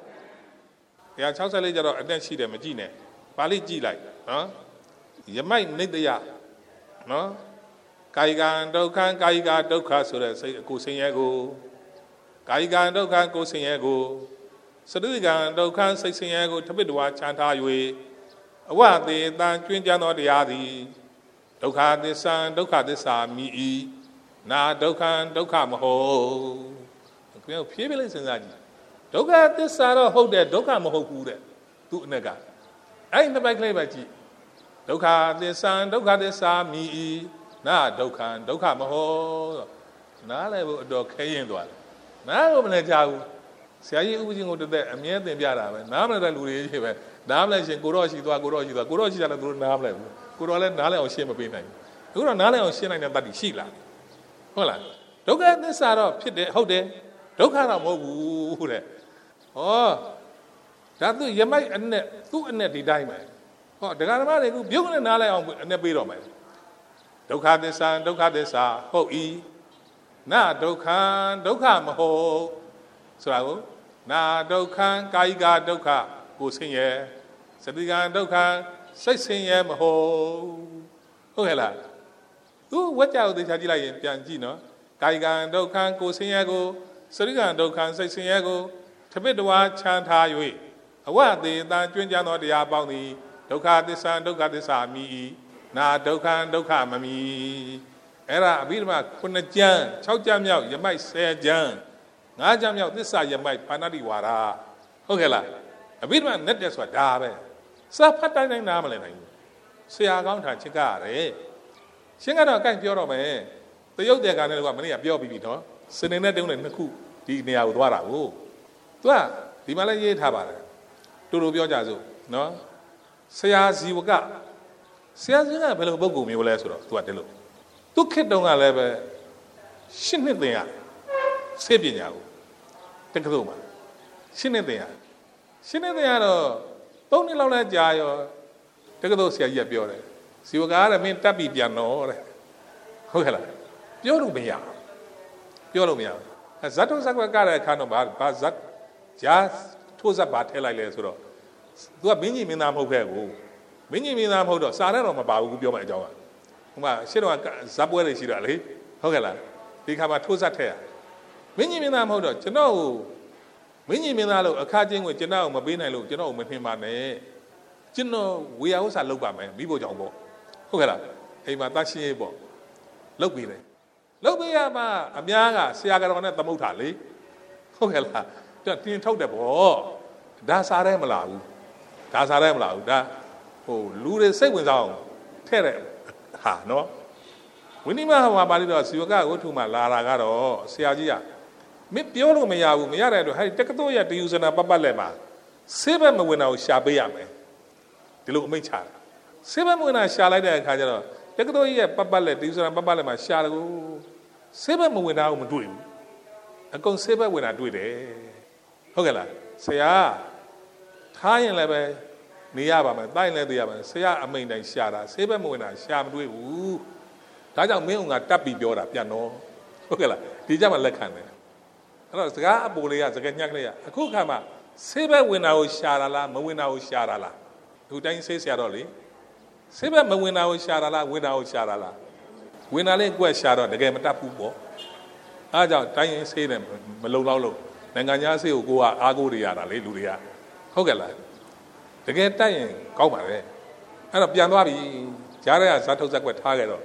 They are Chausa later and then she the Magine. Bali G like, huh? You might need the ya. No? Kaigan Dokan, Kaiga Doka, so that say Kusinyago. Kaigan Dokan, Kusinyago. Sadigan Dokan, Saxinyago, Tabidwa, Chantaywe. What they than Twinjano the Adi. Doka the sun, Doka the Sami. Na Dokan, Doka Maho. People is in that. Doka the Sara hold that Doka Maho good. To Nega. I ain't the back labor. Doka the sun, Doka the Sami. Na Dokan, Doka Maho. Na level dog Kayan. Na open a job. Say, you using over there, a mere than Yara. Namla Luri, Namla, Goroshi, Goroshi, and Namla. Gorola, Nala or Shame of Pina. You are Nala or Shina and Daddy Sheila. Hola. Doka the Sara, Pit, how there? Doka Mo. Oh, that you might and two and net diamond. Oh, the Garamari, you build an ally on the Biroman. Doka the sun, Doka the sa, ho e. Na Dokan, Doka Maho. So, na Dokan, Kaiga Doka, go sing ye. Sadigan Dokan, say sing ye Maho. Oh, hella. Do what out the Jadila in Piangino. Kaigan Dokan, go sing ye go. Sadigan Dokan, say sing ye go. Tabidwa Chantaywe. A what they than Twinjano the Abani. Doka the sun, Doka the sa me. Na Dokan, Doka Mami. Era Birma, Punajan, Chow Jam out, you might say Jan. Na Jam out this side, you might Panadi Wara. Okay, la. အဘိဓမ္မာနဲ့တဲ့ဆိုတာဒါပဲစာဖတ်တိုင်းနားမလည်နိုင်ဘူးဆရာကောင်းထံချစ်ကြရတယ်ရှင်းကတော့ကိုက်ပြောတော့မယ်တရုတ်တဲ့ကလည်းကမနေ့ကပြောပြီးပြီနော်စနေနဲ့တုံးနဲ့နှစ်ခုဒီနေရာကိုသွားတာကိုသူကဒီမှာလည်းရေးထားပါတယ်တူတူပြောကြစို့နော်ဆရာဇီဝကဆရာဇီဝကဘယ်လိုပုံကူမျိုးလဲဆိုတော့သူကတည်းလို့သူခေတ်တုန်းကလည်းပဲ8 နှစ်သင်ရစေပညာကိုတက္ကသိုလ်မှာ8 နှစ်သင်ရ8 နှစ်သင်ရတော့3 နှစ်လောက်လဲကြာရောတက္ကသိုလ်ဆရာကြီးကပြောတယ်ဇီဝကတဲ့မင်းတက်ပြီးပြန်တော့တဲ့ဟုတ်ကဲ့လားပြောလို့မရဇတ်ထုဇက်ကကတဲ့အခါတော့ဘာဇတ်ဂျာထိုးဇတ်ဘာထဲလိုက်လဲဆိုတော့သူကမင်းကြီးမင်းသားမဟုတ်ခဲ့ဘူးမင်းကြီးမင်းသားမဟုတ်တော့စာထဲတော့မပါဘူးပြောမှအကြောင်းကဟိုမှာရှင်းတော့ဇတ်ပွဲတွေရှိတာလေဟုတ်ကဲ့လားဒီခါမှာထိုးဇတ်ထဲမင်းကြီးမင်းသားမဟုတ်တော့ကျွန်တော်ကိုမင်းကြီးမင်းသားလို့အခါချင်းကိုကျွန်တော်ကိုမပေးနိုင်လို့ကျွန်တော်ကိုမနှင်ပါနဲ့ကျွန်တော်ဝေယဥစ္စာလုပ်ပါမယ်မိဖို့ကြောင့်ပေါ့ဟုတ်ကဲ့လားအိမ်မှာတတ်ရှင်းရေးပေါ့လုပ်ပြီးတယ်လုပ်ပေးရမှအများကဆရာတော်နဲ့သမုတ်တာလေဟုတ်ကဲ့လားတင်ထုတ်တယ်ပေါ့ဒါစားရဲမလားဘူးဒါဟိုလူတွေစိတ်ဝင်စားအောင်ထဲ့တဲ့ဟာနော်ဝိနိမဟာပါဠိတော်ဇီဝကဝတ္ထုမှာလာတာကတော့ဆရာကြီးကမင်းပြောလို့မရဘူးမရတဲ့အတွက်ဟဲ့တက္ကသိုလ်ရတယူဇနာပတ်ပတ်လက်မှာဆေးဘက်မဝင်တာကိုရှာပေးရမယ်ဒီလိုအမိန့်ချတာဆေးဘက်မဝင်တာရှာလိုက်တဲ့အခါကျတော့တက္ကသိုလ်ရဲ့ပတ်ပတ်လက်တယူဇနာပတ်ပတ်လက်မှာရှာတယ်ကိုဆေးဘက်မဝင်တာကိုမတွေ့ဘူးအကုန်ဆေးဘက်ဝင်တာတွေ့တယ်ဟုတ်ကဲ့လားဆရာထားရင်လည်းပဲနေရပါမယ်တိုင်းလည်းသိရပါမယ်ဆရာအမိန့်တိုင်းရှာတာဆေးဘက်မဝင်တာရှာမတွေ့ဘူးဒါကြောင့်မင်းကတပ်ပြီးပြောတာပြန်တော့ဟုတ်ကဲ့လားဒီကြမှာလက်ခံတယ်အဲ့တော့စကားအပေါ်လေးကစကားညှက်ကလေးကအခုခါမှာဆေးဘက်ဝင်တာကိုရှာတာလားမဝင်တာကိုရှာတာလားဒီတိုင်းဆေးဆရာတော့လေဆေးဘက်မဝင်တာကိုရှာတာလားဝင်တာကိုရှာတာလားဝင်တာလေးကွက်ရှာတော့တကယ်မတတ်ဘူးပေါ့အားကြောင့်တိုင်းရင်ဆေးတယ်မလုံလောက်လို့နိုင်ငံခြားဆေးကိုကိုကအားကိုးရတာလေလူတွေကဟုတ်ကဲ့လားတကယ်တက်ရင်ကောင်းပါလေအဲ့တော့ပြန်သွားပြီကြားတဲ့ကဇာတ်ထုတ်ဇက်ကွက်ထားခဲ့တော့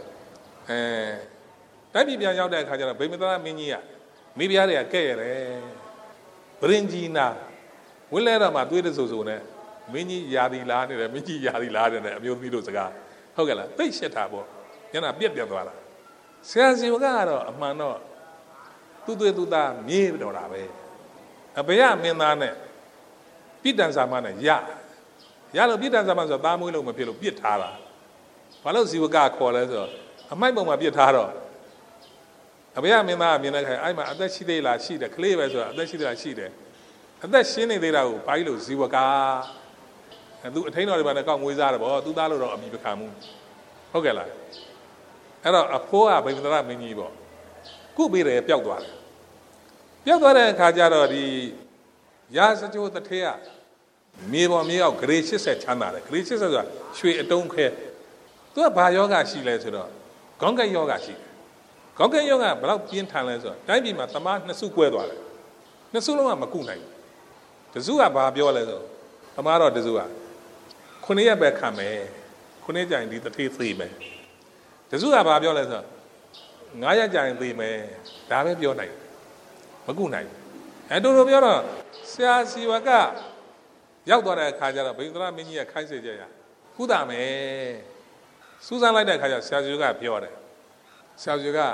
တိုက်ပြည်ပြန်ရောက်တဲ့အခါကျတော့ဗိမ္မာသရမင်းကြီးကမိဖုရားတွေကကဲ့ရတယ်ဗရင်ကြီးနာဝင်းလဲတော့မှသွေးတဆူဆူနဲ့မင်းကြီးယာဒီလားနေတယ်မင်းကြီးယာဒီလားတဲ့အမျိုးသမီးတို့စကားဟုတ်ကဲ့လားသိရှက်တာပေါ့ညနာပြက်သွားတာဆရာစီဝကတော့အမှန်တော့သူ့သွေးသူ့သားမြေးတော်တာပဲအဘယမင်းသားနဲ့ပြစ်ဒဏ်စာမနဲ့ရလို့ပြစ်ဒဏ်စာမဆိုသားမွေးလို့မဖြစ်လို့ပြစ်ထားတာဘာလို့ဇီဝကခေါ်လဲဆိုတော့အမိုက်ပုံမှာပြစ်ထားတော့အဘယမင်းသားမြင်တဲ့ခါအဲ့မှာအသက်ရှိသေးလားရှိတယ်ကလေးပဲဆိုတော့အသက်ရှိသေးလားရှိတယ်အသက်ရှင်းနေသေးတာကိုဘာကြီးလို့ဇီဝကသူအထိန်တော်တွေဘာနဲ့ကောက်ငွေးစားတယ်ဗောသူသားလို့တော့အမိပခံမှုဟုတ်ကဲ့လားအဲ့တော့အဖိုးကဗိမ္မာသရမင်းကြီးပေါ့ကုပေးတယ်ပျောက်သွားတယ်ပျောက်သွားတဲ့အခါကျတော့ဒီရာစကြိုတထေးကမြေပေါ်မြေအောက်ဂရေ80ချမ်းသာတယ်ဂရေ80ဆိုတာရွှေအတုံးခဲသူကဘာယောဂရှိလဲဆိုတော့ခေါင်းကက်ယောဂရှိတယ်ခေါင်းကက်ယောဂဘယ်လောက်ပြင်းထန်လဲဆိုတော့တိုင်းပြည်မှာသမား2စုကွဲသွားတယ်2စုလုံးကမကုနိုင်ဘူးတစုကဘာပြောလဲဆိုသမားတော့တစုက9ရက်ပဲခံမယ်9ရက်ကြာရင်ဒီတထေးသေးမယ်တစုကဘာပြောလဲဆိုတော့9ရက်ကြာရင်သေးမယ်ဒါပဲပြောနိုင်မကုနိုင်ဘူးတူပြောတော့ဆရာစီဝကရောက်သွားတဲ့အခါကျတော့ဗိမ္မာသရမင်းကြီးကခိုင်းစေကြရကုသမယ်စူးစမ်းလိုက်တဲ့အခါကျဆရာစီဝကပြောတယ်ဆရာစီဝက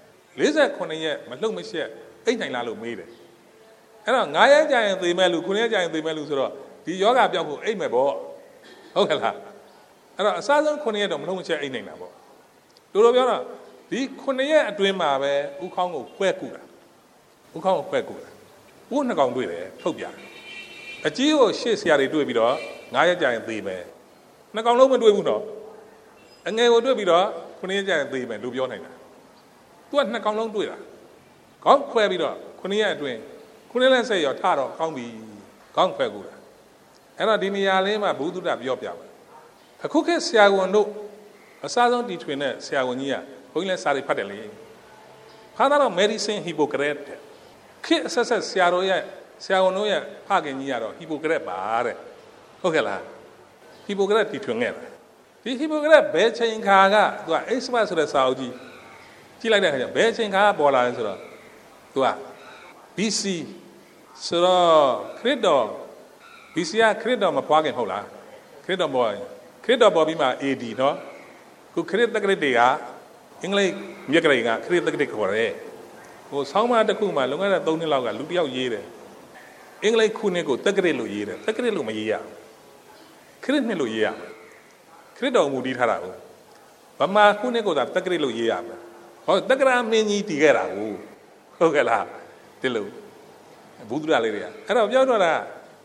48ရက်မလှုပ်မရှက်အိတ်နိုင်လားလို့မေးတယ်အဲ့တော့9ရက်ကြာရင်သေမဲ့လူ9ရက်ကြာရင်သေမဲ့လူဆိုတော့ဒီယောဂပြောက်ဖို့အိတ်မဲ့ပေါ့ဟုတ်ကဲ့လားအဲ့တော့အစားဆုံး9ရက်တော့မလှုပ်မရှက်အိတ်နိုင်တာပေါ့တို့ပြောတော့ဒီ9ရက်အတွင်းမှာပဲဥခေါင်းကိုခွဲကူတာဥခေါင်းကိုခွဲကူတာဥနှစ်ကောင်တွေ့တယ်ထုတ်ပြအကြီးကိုရှေ့ဆရာတွေတွေ့ပြီးတော့9ရက်ကြာရင်သေမယ်နှစ်ကောင်လုံးမတွေ့ဘူးနော်အငယ်ကိုတွေ့ပြီးတော့9ရက်ကြာရင်သေမယ်လို့ပြောနိုင်တာသူကနှစ်ကောင်လုံးတွေ့တာခေါင်းခွဲပြီးတော့9ရက်အတွင်း9လက်ဆက်ရောထတော့ကောင်းပြီခေါင်းခွဲကူတာအဲ့တော့ဒီနေရာလေးမှာဘုသူတ္တပြောပြပါအခုခေတ်ဆရာဝန်တို့အစားဆုံးတီထွင်တဲ့ဆရာဝန်ကြီးကဘုန်းကြီးလည်းစာတွေဖတ်တယ်လေဖတ်တော့ medicine Hippocrates ခေတ်အဆက်ဆက်ဆရာတော်ရဲ့ဆရာဝန်တို့ရဲ့ဖခင်ကြီးကတော့ Hippocrates ပါတဲ့ဟုတ်ကဲ့လား Hippocrates တီထွင်ခဲ့တယ်ဒီ Hippocrates ဘယ်ချိန်ခါကသူက expert ဆိုတဲ့စာအုပ်ကြီးကြည့်လိုက်တဲ့အခါကျဘယ်ချိန်ခါကပေါ်လာလဲဆိုတော့သူက BC ဆိုတော့ခရစ်တော် BC ကခရစ်တော်မဖွားခင်ဟုတ်လားခရစ်တော်ပေါ်ပြီးမှ AD နော်ခုခရစ်တက္ကရာတွေကအင်္ဂလိပ်မြက်ကလေးကခရစ်တက္ကရာခေါ်တယ်ဟိုဆောင်းမတစ်ခုမှလွန်ခဲ့တဲ့3နှစ်လောက်ကလူတစ်ယောက်ရေးတယ်အင်္ဂလိပ်ခုနှစ်ကိုတက္ကရာလို့ရေးတယ်တက္ကရာလို့မရေးရခရစ်နှစ်လို့ရေးရခရစ်တော်မူတည်ထားတာကိုဗမာခုနှစ်ကိုသာတက္ကရာလို့ရေးရမယ်ဟောတက္ကရာမင်းကြီးတည်ခဲ့တာကိုဟုတ်ကဲ့လားဒီလိုဘုဒ္ဓရာလေးတွေကအဲ့တော့ပြောတော့တာ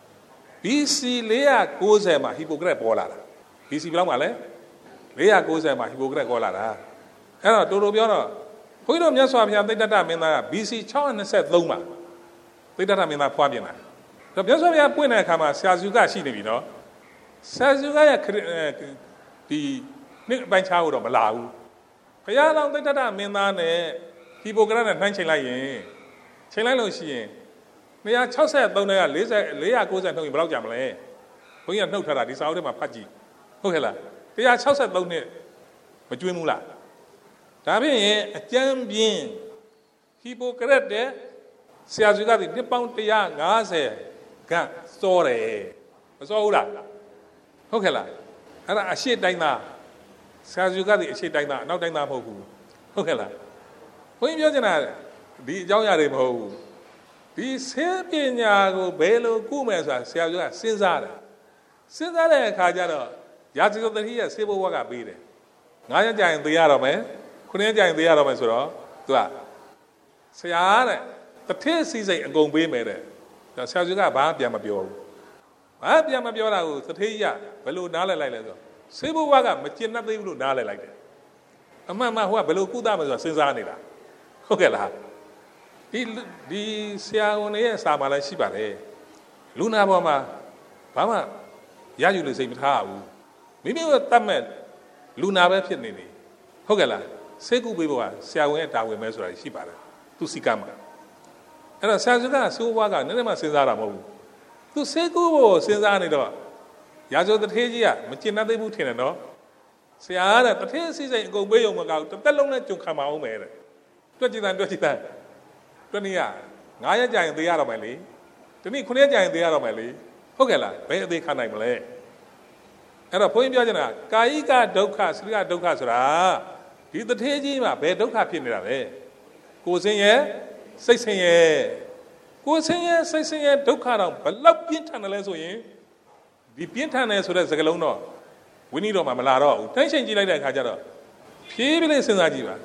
BC 490မှာဟီပိုကရက်ပေါ်လာတာ BC ဘယ်လောက်မှာလဲ490မှာဟီပိုကရက်ပေါ်လာတာအဲ့တော့တူတူပြောတော့ဘုန်းကြီးတို့မြတ်စွာဘုရားသိတ္တမင်းသားက BC 623မှာသိတ္တမင်းသားဖွားပြင်လာတော့မြတ်စွာဘုရားပွင့်တဲ့အခါမှာဆရာစုကရှိနေပြီနော်ဆရာစုကရဲ့ဒီနှစ်အပိုင်းခြားလို့တော့မလာဘူးဘုရားတော်သိတ္တမင်းသားနဲ့ဟီပိုကရက်နဲ့နှိုင်းချိန်လိုက်ရင်ချိန်လိုက်လို့ရှိရင်263နဲ့က490နှုတ်ရင်ဘယ်လောက်ကြာမလဲဘုန်းကြီးကနှုတ်ထားတာဒီစာအုပ်ထဲမှာဖတ်ကြည့်ဟုတ်ကဲ့လား163နှစ်မကျွင်းဘူးလားဒါဖြင့်အကျမ်းပြင်းဟီပိုကရက်တဲ့ဆရာစုကဒီနှစ်ပေါင်း150ခန့်စောတယ်မစောဘူးလားဟုတ်ကဲ့လားအဲ့ဒါအရှိတိုင်းသားဆရာစုကဒီအရှိတိုင်းသားအနောက်တိုင်းသားမဟုတ်ဘူးဟုတ်ကဲ့လားဘုန်းကြီးပြောချင်တာဒီအကြောင်းအရာတွေမဟုတ်ဘူးဒီဆေးပညာကိုဘယ်လိုကုမယ်ဆိုတာဆရာကြီးကစဉ်းစားတဲ့အခါကျတော့ရာဇဂတတိရဲ့ဆေးဘဝကပေးတယ်9ရက်ကြာရင်သေရတော့မယ်9ရက်ကြာရင်သေရတော့မယ်ဆိုတော့သူကဆရာတဲ့တထည့်စီစိတ်အကုန်ပေးမယ်တဲ့ဆရာကြီးကဘာပြန်မပြောဘူးဘာပြန်မပြောတာကိုတထည့်ကြီးကဘယ်လိုနားလည်လိုက်လဲဆိုတော့ဆေးဘဝကမကျင်တတ်သေးဘူးလို့နားလည်လိုက်တယ်အမှန်မှဟိုကဘယ်လိုကုသမယ်ဆိုတာစဉ်းစားနေတာဟုတ်ကဲ့လားဒီဆရာဝန်ရဲ့စာမှလည်းရှိပါတယ်လူနာပေါ်မှာဘာမှရယူလို့စိတ်မထားဘူးမိမိတို့တတ်မဲ့လူနာပဲဖြစ်နေတယ်ဟုတ်ကဲ့လားစိတ်ကူပေးဖို့ကဆရာဝန်ရဲ့တာဝန်ပဲဆိုတာရှိပါတယ်သူစီကမှာအဲ့တော့ဆရာစုကစိုးဝါကနည်းနည်းမှစဉ်းစားတာမဟုတ်ဘူးသူစိတ်ကူဖို့စဉ်းစားနေတော့ရာဇဝတထေးကြီးကမကျင်တတ်သေးဘူးထင်တယ်နော်ဆရာကတထေးအစိစိတ်အကုန်ပေးရုံမကဘူးတစ်သက်လုံးနဲ့ကြုံခံပါအောင်မယ်တဲ့တွက်ကြည့်တဲ့တနည်း9ရက်ကြာရင်သေရတော့မယ်လေဒီနေ့9ရက်ကြာရင်သေရတော့မယ်လေဟုတ်ကဲ့လားဘယ်အသေးခံနိုင်မလဲအဲ့တော့ဘုန်းကြီးပြောချင်တာကာယိကဒုက္ခစရိယဒုက္ခဆိုတာဒီတထေးကြီးမှာဘယ်ဒုက္ခဖြစ်နေတာလဲကိုယ်ဆင်းရဲစိတ်ဆင်းရဲကိုယ်ဆင်းရဲစိတ်ဆင်းရဲဒုက္ခတော့ဘလောက်ပြင်းထန်တယ်လဲဆိုရင်ဒီပြင်းထန်တယ်ဆိုတဲ့စကားလုံးတော့ဝိနည်းတော်မှာမလာတော့ဘူးတိုင်းချိန်ကြည့်လိုက်တဲ့အခါကျတော့ဖြည်းဖြည်းလေးစဉ်းစားကြည့်ပါ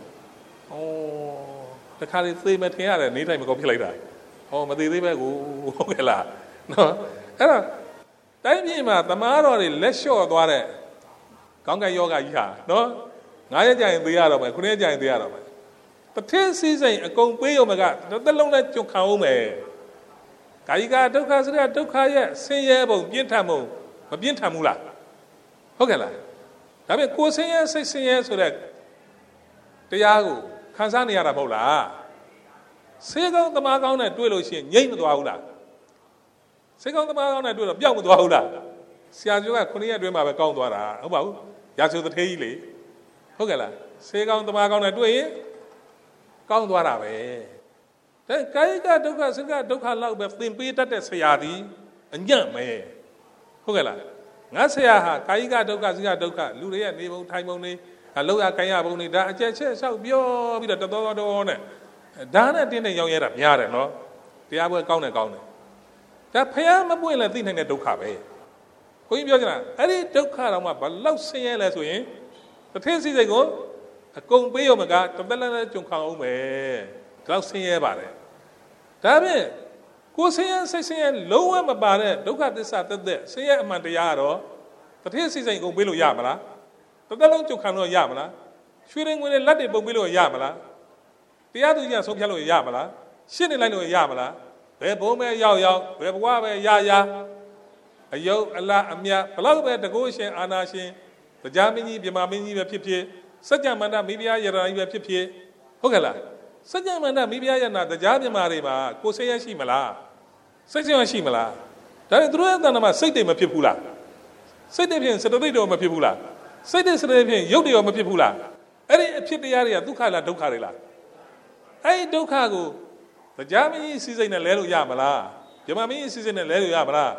တခါလေသေမထင်ရတယ်နေတိုင်းမကောဖြစ်လိုက်တာဟောမသေးသေးပဲကိုဟုတ်ကဲ့လားနော်အဲ့တော့တိုင်းပြည်မှာသမားတော်တွေလက်လျှော့သွားတဲ့ခေါင်းကိုက်ယောဂကြီးဟာနော်9ရက်ကြာရင်သေရတော့မယ်9ရက်ကြာရင်သေရတော့မယ်တစ်ထည့်စည်းစိမ်အကုန်ပေးရုံကတစ်သက်လုံးနဲ့ကြုံခံအောင်မယ်ကာယကဒုက္ခစရိယဒုက္ခရဲ့ဆင်းရဲပုံပြင်းထန်ပုံမပြင်းထန်ဘူးလားဟုတ်ကဲ့လားဒါပေမဲ့ကိုယ်ဆင်းရဲစိတ်ဆင်းရဲဆိုတဲ့တရားကိုခံစားနေရတာမဟုတ်လားဆေးကောင်းသမားကောင်းနဲ့တွေ့လို့ရှိရင်ငြိမ့်မသွားဘူးလားဆေးကောင်းသမားကောင်းနဲ့တွေ့တော့ပျောက်မသွားဘူးလားဆရာကျိုးက9ရက်အတွင်းမှာပဲကောင်းသွားတာဟုတ်ပါဘူးရာဇဝတထေးကြီးလေဟုတ်ကဲ့လားဆေးကောင်းသမားကောင်းနဲ့တွေ့ရင်ကောင်းသွားတာပဲဒါကာယကဒုက္ခစရိယဒုက္ခလောက်ပဲသင်ပေးတတ်တဲ့ဆရာသည်အညံ့မယ်ဟုတ်ကဲ့လားငါဆရာဟာကာယကဒုက္ခစရိယဒုက္ခလူတွေရဲ့နေပုံထိုင်ပုံတွေလောက်ရကိုင်ရပုံတွေဒါအကျက်ချက်ဆောက်ပြောပြီးတော့တော်နဲ့ဒါနဲ့တင်းနဲ့ရောင်းရတာများတယ်နော်တရားပွဲကောင်းတယ်ဒါဖះမပွင့်လဲသိနိုင်တဲ့ဒုက္ခပဲဘုန်းကြီးပြောချင်တာအဲ့ဒီဒုက္ခတော့မှဘလောက်ဆင်းရဲလဲဆိုရင်တစ်ထည့်စီစိတ်ကိုအကုန်ပေးရုံမကတသက်လည်းကြုံခံအောင်မယ်ဒီလောက်ဆင်းရဲပါတယ်ဒါဖြင့်ကိုယ်ဆင်းရဲစိတ်ဆင်းရဲလုံးဝမပါတဲ့ဒုက္ခသစ္စာသက်ဆင်းရဲအမှန်တရားကတော့တစ်ထည့်စီစိတ်အကုန်ပေးလို့ရမလားတစ်သက်လုံးကြုံခံလို့ရမလားရွှေရင်ငွေနဲ့လက်တွေပုတ်ပေးလို့ရမလားတရားသူကြီးကဆုံးဖြတ်လို့ရမလားရှင်းနေလိုက်လို့ရမလားဘယ်ဘုံပဲရောက်ဘယ်ဘဝပဲရအယုတ်အလားအမြတ်ဘလောက်ပဲတကုရှင်အာနာရှင်တရားမင်းကြီးပြမမင်းကြီးပဲဖြစ်ဖြစ်စัจ jam မန္တမိဖုရားယရဏကြီးပဲဖြစ်ဖြစ်ဟုတ်ကဲ့လားစัจ jam မန္တမိဖုရားယရဏတရားပြမတွေမှာကိုယ်စိတ်ရရှိမလားစိတ်ရရှိမလားဒါနဲ့သူတို့ရဲ့တဏ္ဍာမှာစိတ်တွေမဖြစ်ဘူးလားစိတ်တွေဖြင့်စတသိက်တော်မဖြစ်ဘူးလားစိတ်တွေစတသိက်ဖြင့်ရုပ်တွေရောမဖြစ်ဘူးလားအဲ့ဒီအဖြစ်တရားတွေကဒုက္ခလားဒုက္ခတွေလားအဲ့ဒီဒုက္ခကိုတရားမင်းကြီးစီစိတ်နဲ့လဲလို့ရမလားပြမမင်းကြီးစီစိတ်နဲ့လဲလို့ရမလား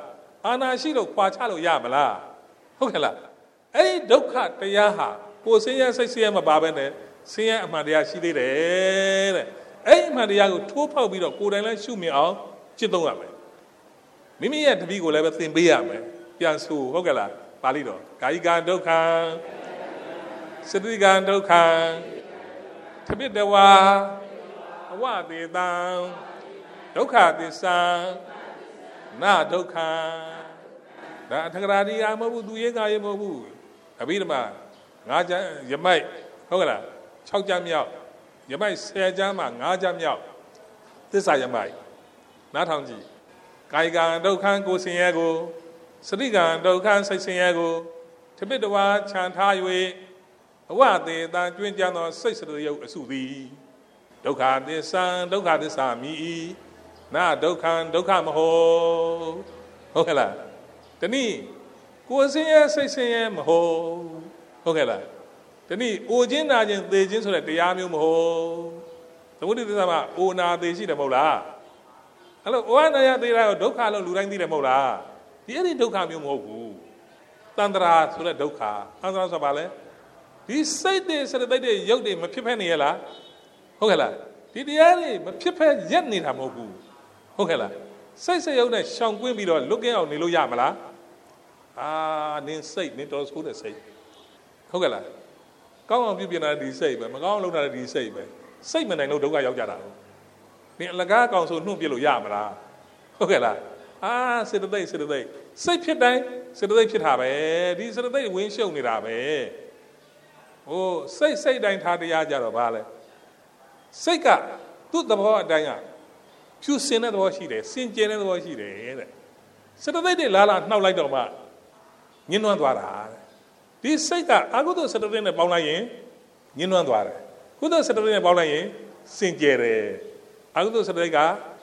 အာနာရှိလို့ခွာချလို့ရမလားဟုတ်ကဲ့လားအဲ့ဒီဒုက္ခတရားဟာကိုယ်ဆင်းရဲစိတ်ဆင်းရဲမပါဘဲနဲ့ဆင်းရဲအမှန်တရားရှိသေးတယ်တဲ့အဲ့ဒီအမှန်တရားကိုထိုးဖောက်ပြီးတော့ကိုယ်တိုင်လည်းရှုမြင်အောင်ကျင့်သုံးရမယ်မိမိရဲ့တပည့်ကိုလည်းပဲသင်ပေးရမယ်ပြန်ဆိုဟုတ်ကဲ့လားပါဠိတော်ကာယကံဒုက္ခစတိကံဒုက္ခသပိတဝါအဝတေတံဒုက္ခသစ္စာနာဒုက္ခဒါအထကရာဒီယာမဟုတ်ဘူးသူရေးကားရေးမဟုတ်ဘူးအဘိဓမ္မာ9ကျမ်းရမိုက်ဟုတ်ကဲ့လား6ကျမ်းမြောက်ရမိုက်10ကျမ်းမှာ9ကျမ်းမြောက်သစ္စာရမိုက်နားထောင်ကြည့်ကာယကံဒုက္ခကိုဆင်းရဲကိုစတိကံဒုက္ခစိတ်ဆင်းရဲကိုသပိတဝါခြံထား၍အဝတေတံကျွင်းကြံသောစိတ်စရယုတ်အစုသည်ဒုက္ခသစ္စာဒုက္ခသစ္စာမိ၏နာဒုက္ခဒုက္ခမဟုတ်ဟုတ်ကဲ့လားတနည်းကိုယ်ဆင်းရဲစိတ်ဆင်းရဲမဟုတ်ကဲ့လားတနည်းအိုခြင်းနာခြင်းသေခြင်းဆိုတဲ့တရားမျိုးမဟုတ်သမုဒိသစ္စာမှာအိုနာသေရှိတယ်မဟုတ်လားအဲ့လိုအိုနာရသေတာကိုဒုက္ခလို့လူတိုင်းသိတယ်မဟုတ်လားဒီအဲ့ဒီဒုက္ခမျိုးမဟုတ်ဘူးတန္တရာဆိုတဲ့ဒုက္ခတန္တရာဆိုပါလဲဒီစိတ်တွေစရတိတ်တွေရုပ်တွေမဖြစ်ဖက်နေရလားဟုတ်ကဲ့လားဒီတရားတွေမဖြစ်ဖက်ရက်နေတာမဟုတ်ဘူးဟုတ်ကဲ့လားစိတ်စရုပ်နဲ့ရှောင်ကွင်းပြီးတော့လွတ်ကင်းအောင်နေလို့ရမလားနင်းစိတ်နင်းတော်ဆိုးတဲ့စိတ်ဟုတ်ကဲ့လားကောင်းအောင်ပြုပြင်တာဒီစိတ်ပဲမကောင်းအောင်လုပ်တာဒီစိတ်ပဲစိတ်မနိုင်လို့ဒုက္ခရောက်ကြတာနင်းအလကားကောင်ဆိုနှုတ်ပြလို့ရမလားဟုတ်ကဲ့လားစေတသိက်စိတ်ဖြစ်တိုင်းစေတသိက်ဖြစ်တာပဲဒီစေတသိက်ဝင်းရှုံနေတာပဲဟိုစိတ်တိုင်းထားတရားကြတော့ဗာလဲစိတ်ကသူ့သဘောအတိုင်းကဖြူစင်တဲ့သဘောရှိတယ်စင်ကြယ်တဲ့သဘောရှိတယ်တဲ့စေတသိက်တွေလာနှောက်လိုက်တော့မှညှဉ်းနှွမ်းသွားတာဒီစိတ်ကအကုသိုလ်စေတသိက်နဲ့ပေါင်းလိုက်ရင်ညှဉ်းနှွမ်းသွားတယ်ကုသိုလ်စေတသိက်နဲ့ပေါင်းလိုက်ရင်စင်ကြယ်တယ်အကုသိုလ်စေတသိက်က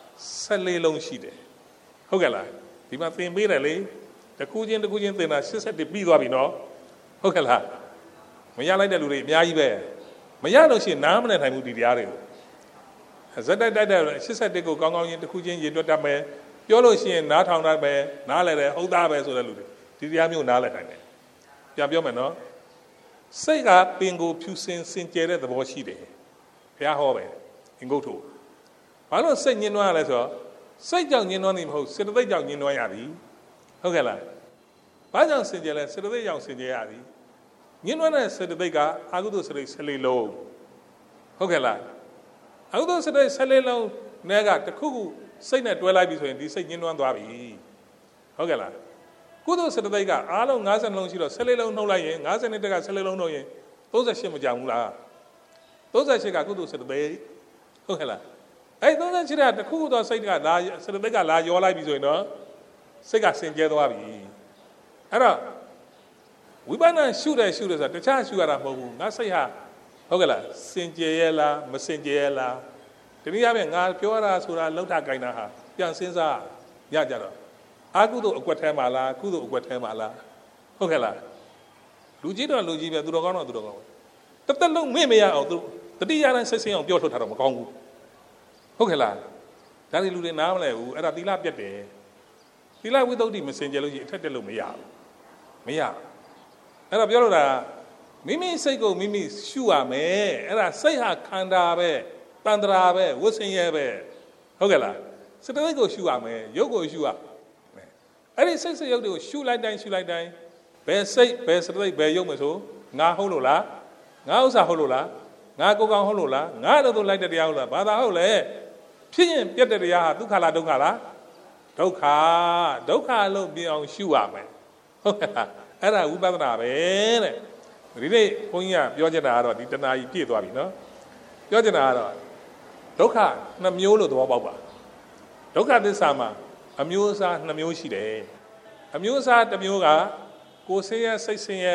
14လုံးရှိတယ်ဟုတ်ကဲ့လားဒီမှာသင်ပေးတယ်လေတစ်ခုချင်းသင်တာ81ပြီးသွားပြီနော်ဟုတ်ကဲ့လားမရလိုက်တဲ့လူတွေအများကြီးပဲမရလို့ရှိရင်နားမနဲ့ထိုင်မှုဒီတရားတွေကိုဇက်တိုက်81ကိုကောင်းကောင်းချင်းတစ်ခုချင်းရေတွက်တတ်မယ်ပြောလို့ရှိရင်နားထောင်တတ်မယ်နားလဲတယ်ဟုတ်သားပဲဆိုတဲ့လူတွေဒီတရားမျိုးနားလဲထိုင်တယ်ပြန်ပြောမယ်နော်စိတ်ကပင်ကိုဖြူစင်စင်ကြယ်တဲ့သဘောရှိတယ်ဘုရားဟောပဲအင်္ဂုတ္ထုဘာလို့စိတ်ညှဉ်းနှွမ်းရလဲဆိုတော့စိတ်ကြောင့်ညှဉ်းနှွမ်းနေမဟုတ်စေတသိက်ကြောင့်ညှဉ်းနှွမ်းရသည်ဟုတ်ကဲ့လားဘာကြောင့်စင်ကြယ်လဲစေတသိက်ကြောင့်စင်ကြယ်ရသည်ညှဉ်းနှွမ်းတဲ့စေတသိက်ကအာဟုတုစေတသိက်14လုံးဟုတ်ကဲ့လားအာဟုတုစေတသိက်14လုံးနဲ့ကတစ်ခုခုစိတ်နဲ့တွဲလိုက်ပြီဆိုရင်ဒီစိတ်ညှဉ်းနှွမ်းသွားပြီဟုတ်ကဲ့လားကုသိုလ်စေတသိက်ကအားလုံး50လုံးရှိတော့14လုံးနှုတ်လိုက်ရင်50နဲ့တက်က14လုံးနှုတ်ရင်38မကြဘူးလား38ကကုသိုလ်စေတသိက်ဟုတ်ကဲ့လားအဲ့38ကတစ်ခုခုသောစိတ်ကလာစေတသိက်ကလာရောလိုက်ပြီဆိုရင်တော့စိတ်ကစင်ကြဲသွားပြီအဲ့တော့ဝိပဿနာရှုတယ်ဆိုတာတခြားရှုရတာမဟုတ်ဘူးငါစိတ်ဟာဟုတ်ကဲ့လားစင်ကြယ်ရဲ့လားမစင်ကြယ်ရဲ့လားဒီနည်းအားဖြင့်ငါပြောရတာဆိုတာလောက်တာကြိုင်တာဟာပြန်စဉ်းစားရကြတော့အာကုသို့အကွက်ထဲမှာလားကုသို့အကွက်ထဲမှာလားဟုတ်ကဲ့လားလူကြီးတော့လူကြီးပဲသူတော်ကောင်းတော့သူတော်ကောင်းပဲတစ်သက်လုံးမေ့မရအောင်သူတတိယတိုင်းစိတ်ဆင်းအောင်ပြောထုတ်ထားတော့မကောင်းဘူးဟုတ်ကဲ့လားဒါတွေလူတွေနားမလဲဘူးအဲ့ဒါသီလပြတ်တယ်သီလဝိသုဒ္ဓိမစင်ကြယ်လို့ရှိရင်အထက်တက်လို့မရဘူးမရအဲ့တော့ပြောလို့တာမိမိစိတ်ကိုမိမိရှုရမယ်အဲ့ဒါစိတ်ဟာခန္ဓာပဲတန္တရာပဲဝိဆင်းရဲပဲဟုတ်ကဲ့လားစတသိက်ကိုရှုရမယ်ရုပ်ကိုရှုရမယ်အဲ့ဒီစိတ်စရုပ်တွေကိုရှုလိုက်တိုင်းဘယ်စိတ်ဘယ်စတသိက်ဘယ်ရုပ်မဆိုငါဟုတ်လို့လားငါဥစ္စာဟုတ်လို့လားငါကိုယ်ကောင်ဟုတ်လို့လားငါတို့လိုက်တဲ့တရားဟုတ်လားဘာသာဟုတ်လဲဖြစ်ရင်ပြတ်တဲ့တရားဟာဒုက္ခလားဒုက္ခလားဒုက္ခလို့ပြောအောင်ရှုရမယ်ဟုတ်ကဲ့လားအဲ့ဒါဝိပဿနာပဲတဲ့ဒီနေ့ဘုန်းကြီးကပြောချင်တာကတော့ဒီတဏှာကြီးပြည့်သွားပြီနော်ပြောချင်တာကတော့ဒုက္ခ2မျိုးလို့သဘောပေါက်ပါဒုက္ခသစ္စာမှာအမျိုးအစား2မျိုးရှိတယ်အမျိုးအစား1မျိုးကကိုယ်ဆင်းရဲစိတ်ဆင်းရဲ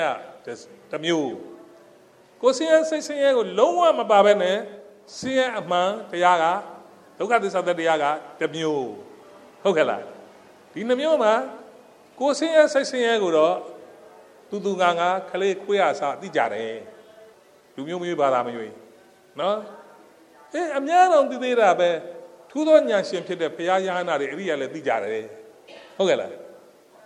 1မျိုးကိုယ်ဆင်းရဲစိတ်ဆင်းရဲကိုလုံးဝမပါဘဲနဲ့ဆင်းရဲအမှန်တရားကဒုက္ခသစ္စာတရားက1မျိုးဟုတ်ကဲ့လားဒီ2မျိုးမှာကိုယ်ဆင်းရဲစိတ်ဆင်းရဲကိုတော့သူငါခလေးခွေးရစားသိကြတယ်လူမျိုးမျိုးဘာသာမရွေးနော်အများတော်သိသေးတာပဲထူးသောဉာဏ်ရှင်ဖြစ်တဲ့ဘုရားယဟနာတွေအရိယာလည်းသိကြတယ်ဟုတ်ကဲ့လား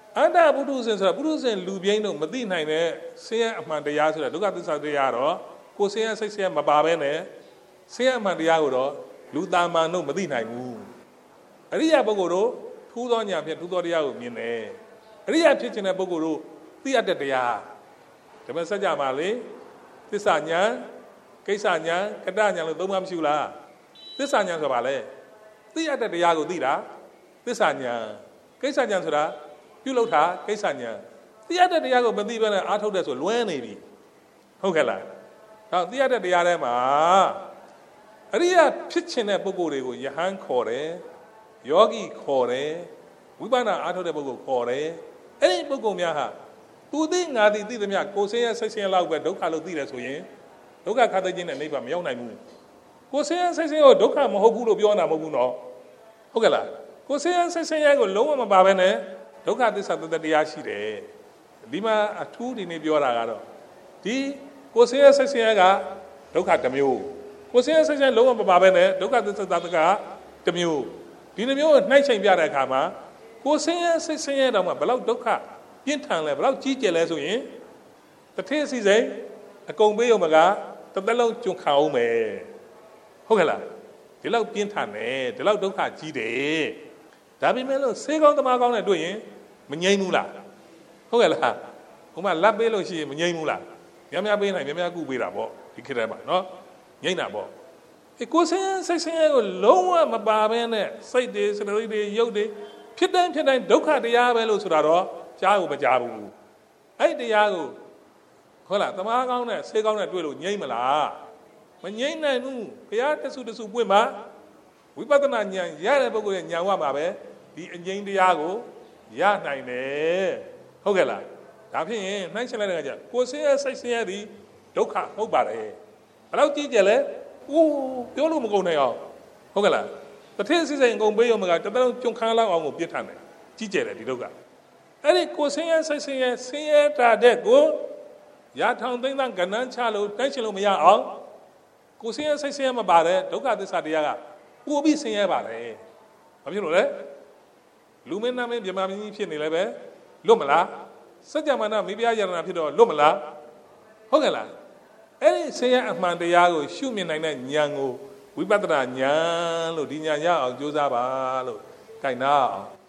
အတ္တပုထုဇဉ်ဆိုတာပုထုဇဉ်လူပြိန်းတို့မသိနိုင်တဲ့ဆင်းရဲအမှန်တရားဆိုတာဒုက္ခသစ္စာတရားတော့ကိုယ်ဆင်းရဲစိတ်ဆင်းရဲမပါဘဲနဲ့ဆင်းရဲအမှန်တရားကိုတော့လူသားမှန်တို့မသိနိုင်ဘူးအရိယာပုဂ္ဂိုလ်တို့ထူးသောဉာဏ်ဖြင့်ထူးသောတရားကိုမြင်တယ်အရိယာဖြစ်ခြင်းတဲ့ပုဂ္ဂိုလ်တို့သိရတဲ့တရားဓမ္မစကြာမှာလေသစ္စာဉာဏ်ကိစ္စဉာဏ်ကတ္တဉာဏ်လို့သုံးပါမရှိဘူးလားသစ္စာဉာဏ်ဆိုတာဘာလဲသိရတဲ့တရားကိုသိတာသစ္စာဉာဏ်ကိစ္စဉာဏ်ဆိုတာပြုလုပ်တာကိစ္စဉာဏ်သိရတဲ့တရားကိုမသိဘဲနဲ့အားထုတ်တဲ့ဆိုလွဲနေပြီဟုတ်ကဲ့လားဟောသိရတဲ့တရားထဲမှာအရိယာဖြစ်ခြင်းတဲ့ပုဂ္ဂိုလ်တွေကိုယဟန်ခေါ်တယ်ယောဂီခေါ်တယ်ဝိပဿနာအားထုတ်တဲ့ပုဂ္ဂိုလ်ခေါ်တယ်အဲ့ဒီပုဂ္ဂိုလ်များဟာသူသိငါသိသမျှကိုယ်ဆင်းရဲစိတ်ဆင်းရဲလောက်ပဲဒုက္ခလို့သိတယ်ဆိုရင်ဒုက္ခခါသိခြင်းနဲ့နိဗ္ဗာန်မရောက်နိုင်ဘူးကိုယ်ဆင်းရဲစိတ်ဆင်းရဲကိုဒုက္ခမဟုတ်ဘူးလို့ပြောတာမဟုတ်ဘူးနော်ဟုတ်ကဲ့လားကိုယ်ဆင်းရဲစိတ်ဆင်းရဲကိုလုံးဝမပါဘဲနဲ့ဒုက္ခသစ္စာတရားရှိတယ်ဒီမှာအထူးဒီနေ့ပြောတာကတော့ဒီကိုယ်ဆင်းရဲစိတ်ဆင်းရဲကဒုက္ခတစ်မျိုးကိုယ်ဆင်းရဲစိတ်ဆင်းရဲလုံးဝမပါဘဲနဲ့ဒုက္ခသစ္စာတစ်မျိုးဒီနှမျိုးနှိုက်ချိန်ပြတဲ့အခါမှာကိုယ်ဆင်းရဲစိတ်ဆင်းရဲတောင်မှဘလောက်ဒုက္ခပြင်းထန်လဲဘလောက်ကြီးကျယ်လဲဆိုရင်တစ်ထည့်စီစိမ်အကုန်ပေးရုံမကတစ်သက်လုံးကျွံခံအောင်မယ်ဟုတ်ကဲ့လားဒီလောက်ပြင်းထန်တယ်ဒီလောက်ဒုက္ခကြီးတယ်ဒါပေမဲ့လို့ဆေးကောင်းသမားကောင်းနဲ့တွေ့ရင်မငြိမ်းဘူးလားဟုတ်ကဲ့လားဟိုမှာလက်ပေးလို့ရှိရင်မငြိမ်းဘူးလားများများပေးနိုင်များများကုပေးတာပေါ့ဒီခေတ်ထဲမှာနော်ငြိမ်းတာပေါ့ကိုယ်ဆင်းရဲစိတ်ဆင်းရဲကိုလုံးဝမပါဘဲနဲ့စိတ်တွေစရိတ်တွေရုပ်တွေဖြစ်တိုင်းဒုက္ခတရားပဲလို့ဆိုတာတော့ကြားကိုမကြားဘူးအဲ့တရားကိုဟုတ်လားသမားကောင်းနဲ့ဆေးကောင်းနဲ့တွေ့လို့ငြိမ်းမလားမငြိမ်းနိုင်ဘူးဘုရားတဆူပွင့်မှာဝိပဿနာဉာဏ်ရတဲ့ပုဂ္ဂိုလ်ရဲ့ဉာဏ်ဝမှာပဲဒီအငြိမ်းတရားကိုရနိုင်တယ်ဟုတ်ကဲ့လားဒါဖြစ်ရင်နှိုင်းရှင်းလိုက်တဲ့အခါကျကိုယ်ဆင်းရဲစိတ်ဆင်းရဲသည်ဒုက္ခဟုတ်ပါတယ်ဘယ်လောက်ကြီးကျယ်လဲပြောလို့မကုန်နိုင်အောင်ဟုတ်ကဲ့လားတစ်ထည့်စီစဉ်အကုန်ပေးရုံမကတစ်သက်လုံးကြုံခန်းလောက်အောင်ကိုပြစ်ထန်တယ်ကြီးကျယ်တယ်ဒီဒုက္ခအဲ့ဒီကိုယ်ဆင်းရဲစိတ်ဆင်းရဲတာတဲ့ကိုရထောင်သိမ့်သကဏ္ဍချလို့တိုက်ချင်လို့မရအောင်ကိုယ်ဆင်းရဲစိတ်ဆင်းရဲမပါတဲ့ဒုက္ခသစ္စာတရားကပို့ပြီးဆင်းရဲပါတယ်ဘာဖြစ်လို့လဲလူမင်းနာမင်းမြမမင်းကြီးဖြစ်နေလဲပဲလွတ်မလားစัจ jama နာမိဖုရားယရနာဖြစ်တော့လွတ်မလားဟုတ်ကဲ့လားအဲ့ဒီဆင်းရဲအမှန်တရားကိုရှုမြင်နိုင်တဲ့ဉာဏ်ကိုဝိပဿနာဉာဏ်လို့ဒီဉာဏ်ရအောင်ကြိုးစားပါလို့ကြိုက်နာအောင်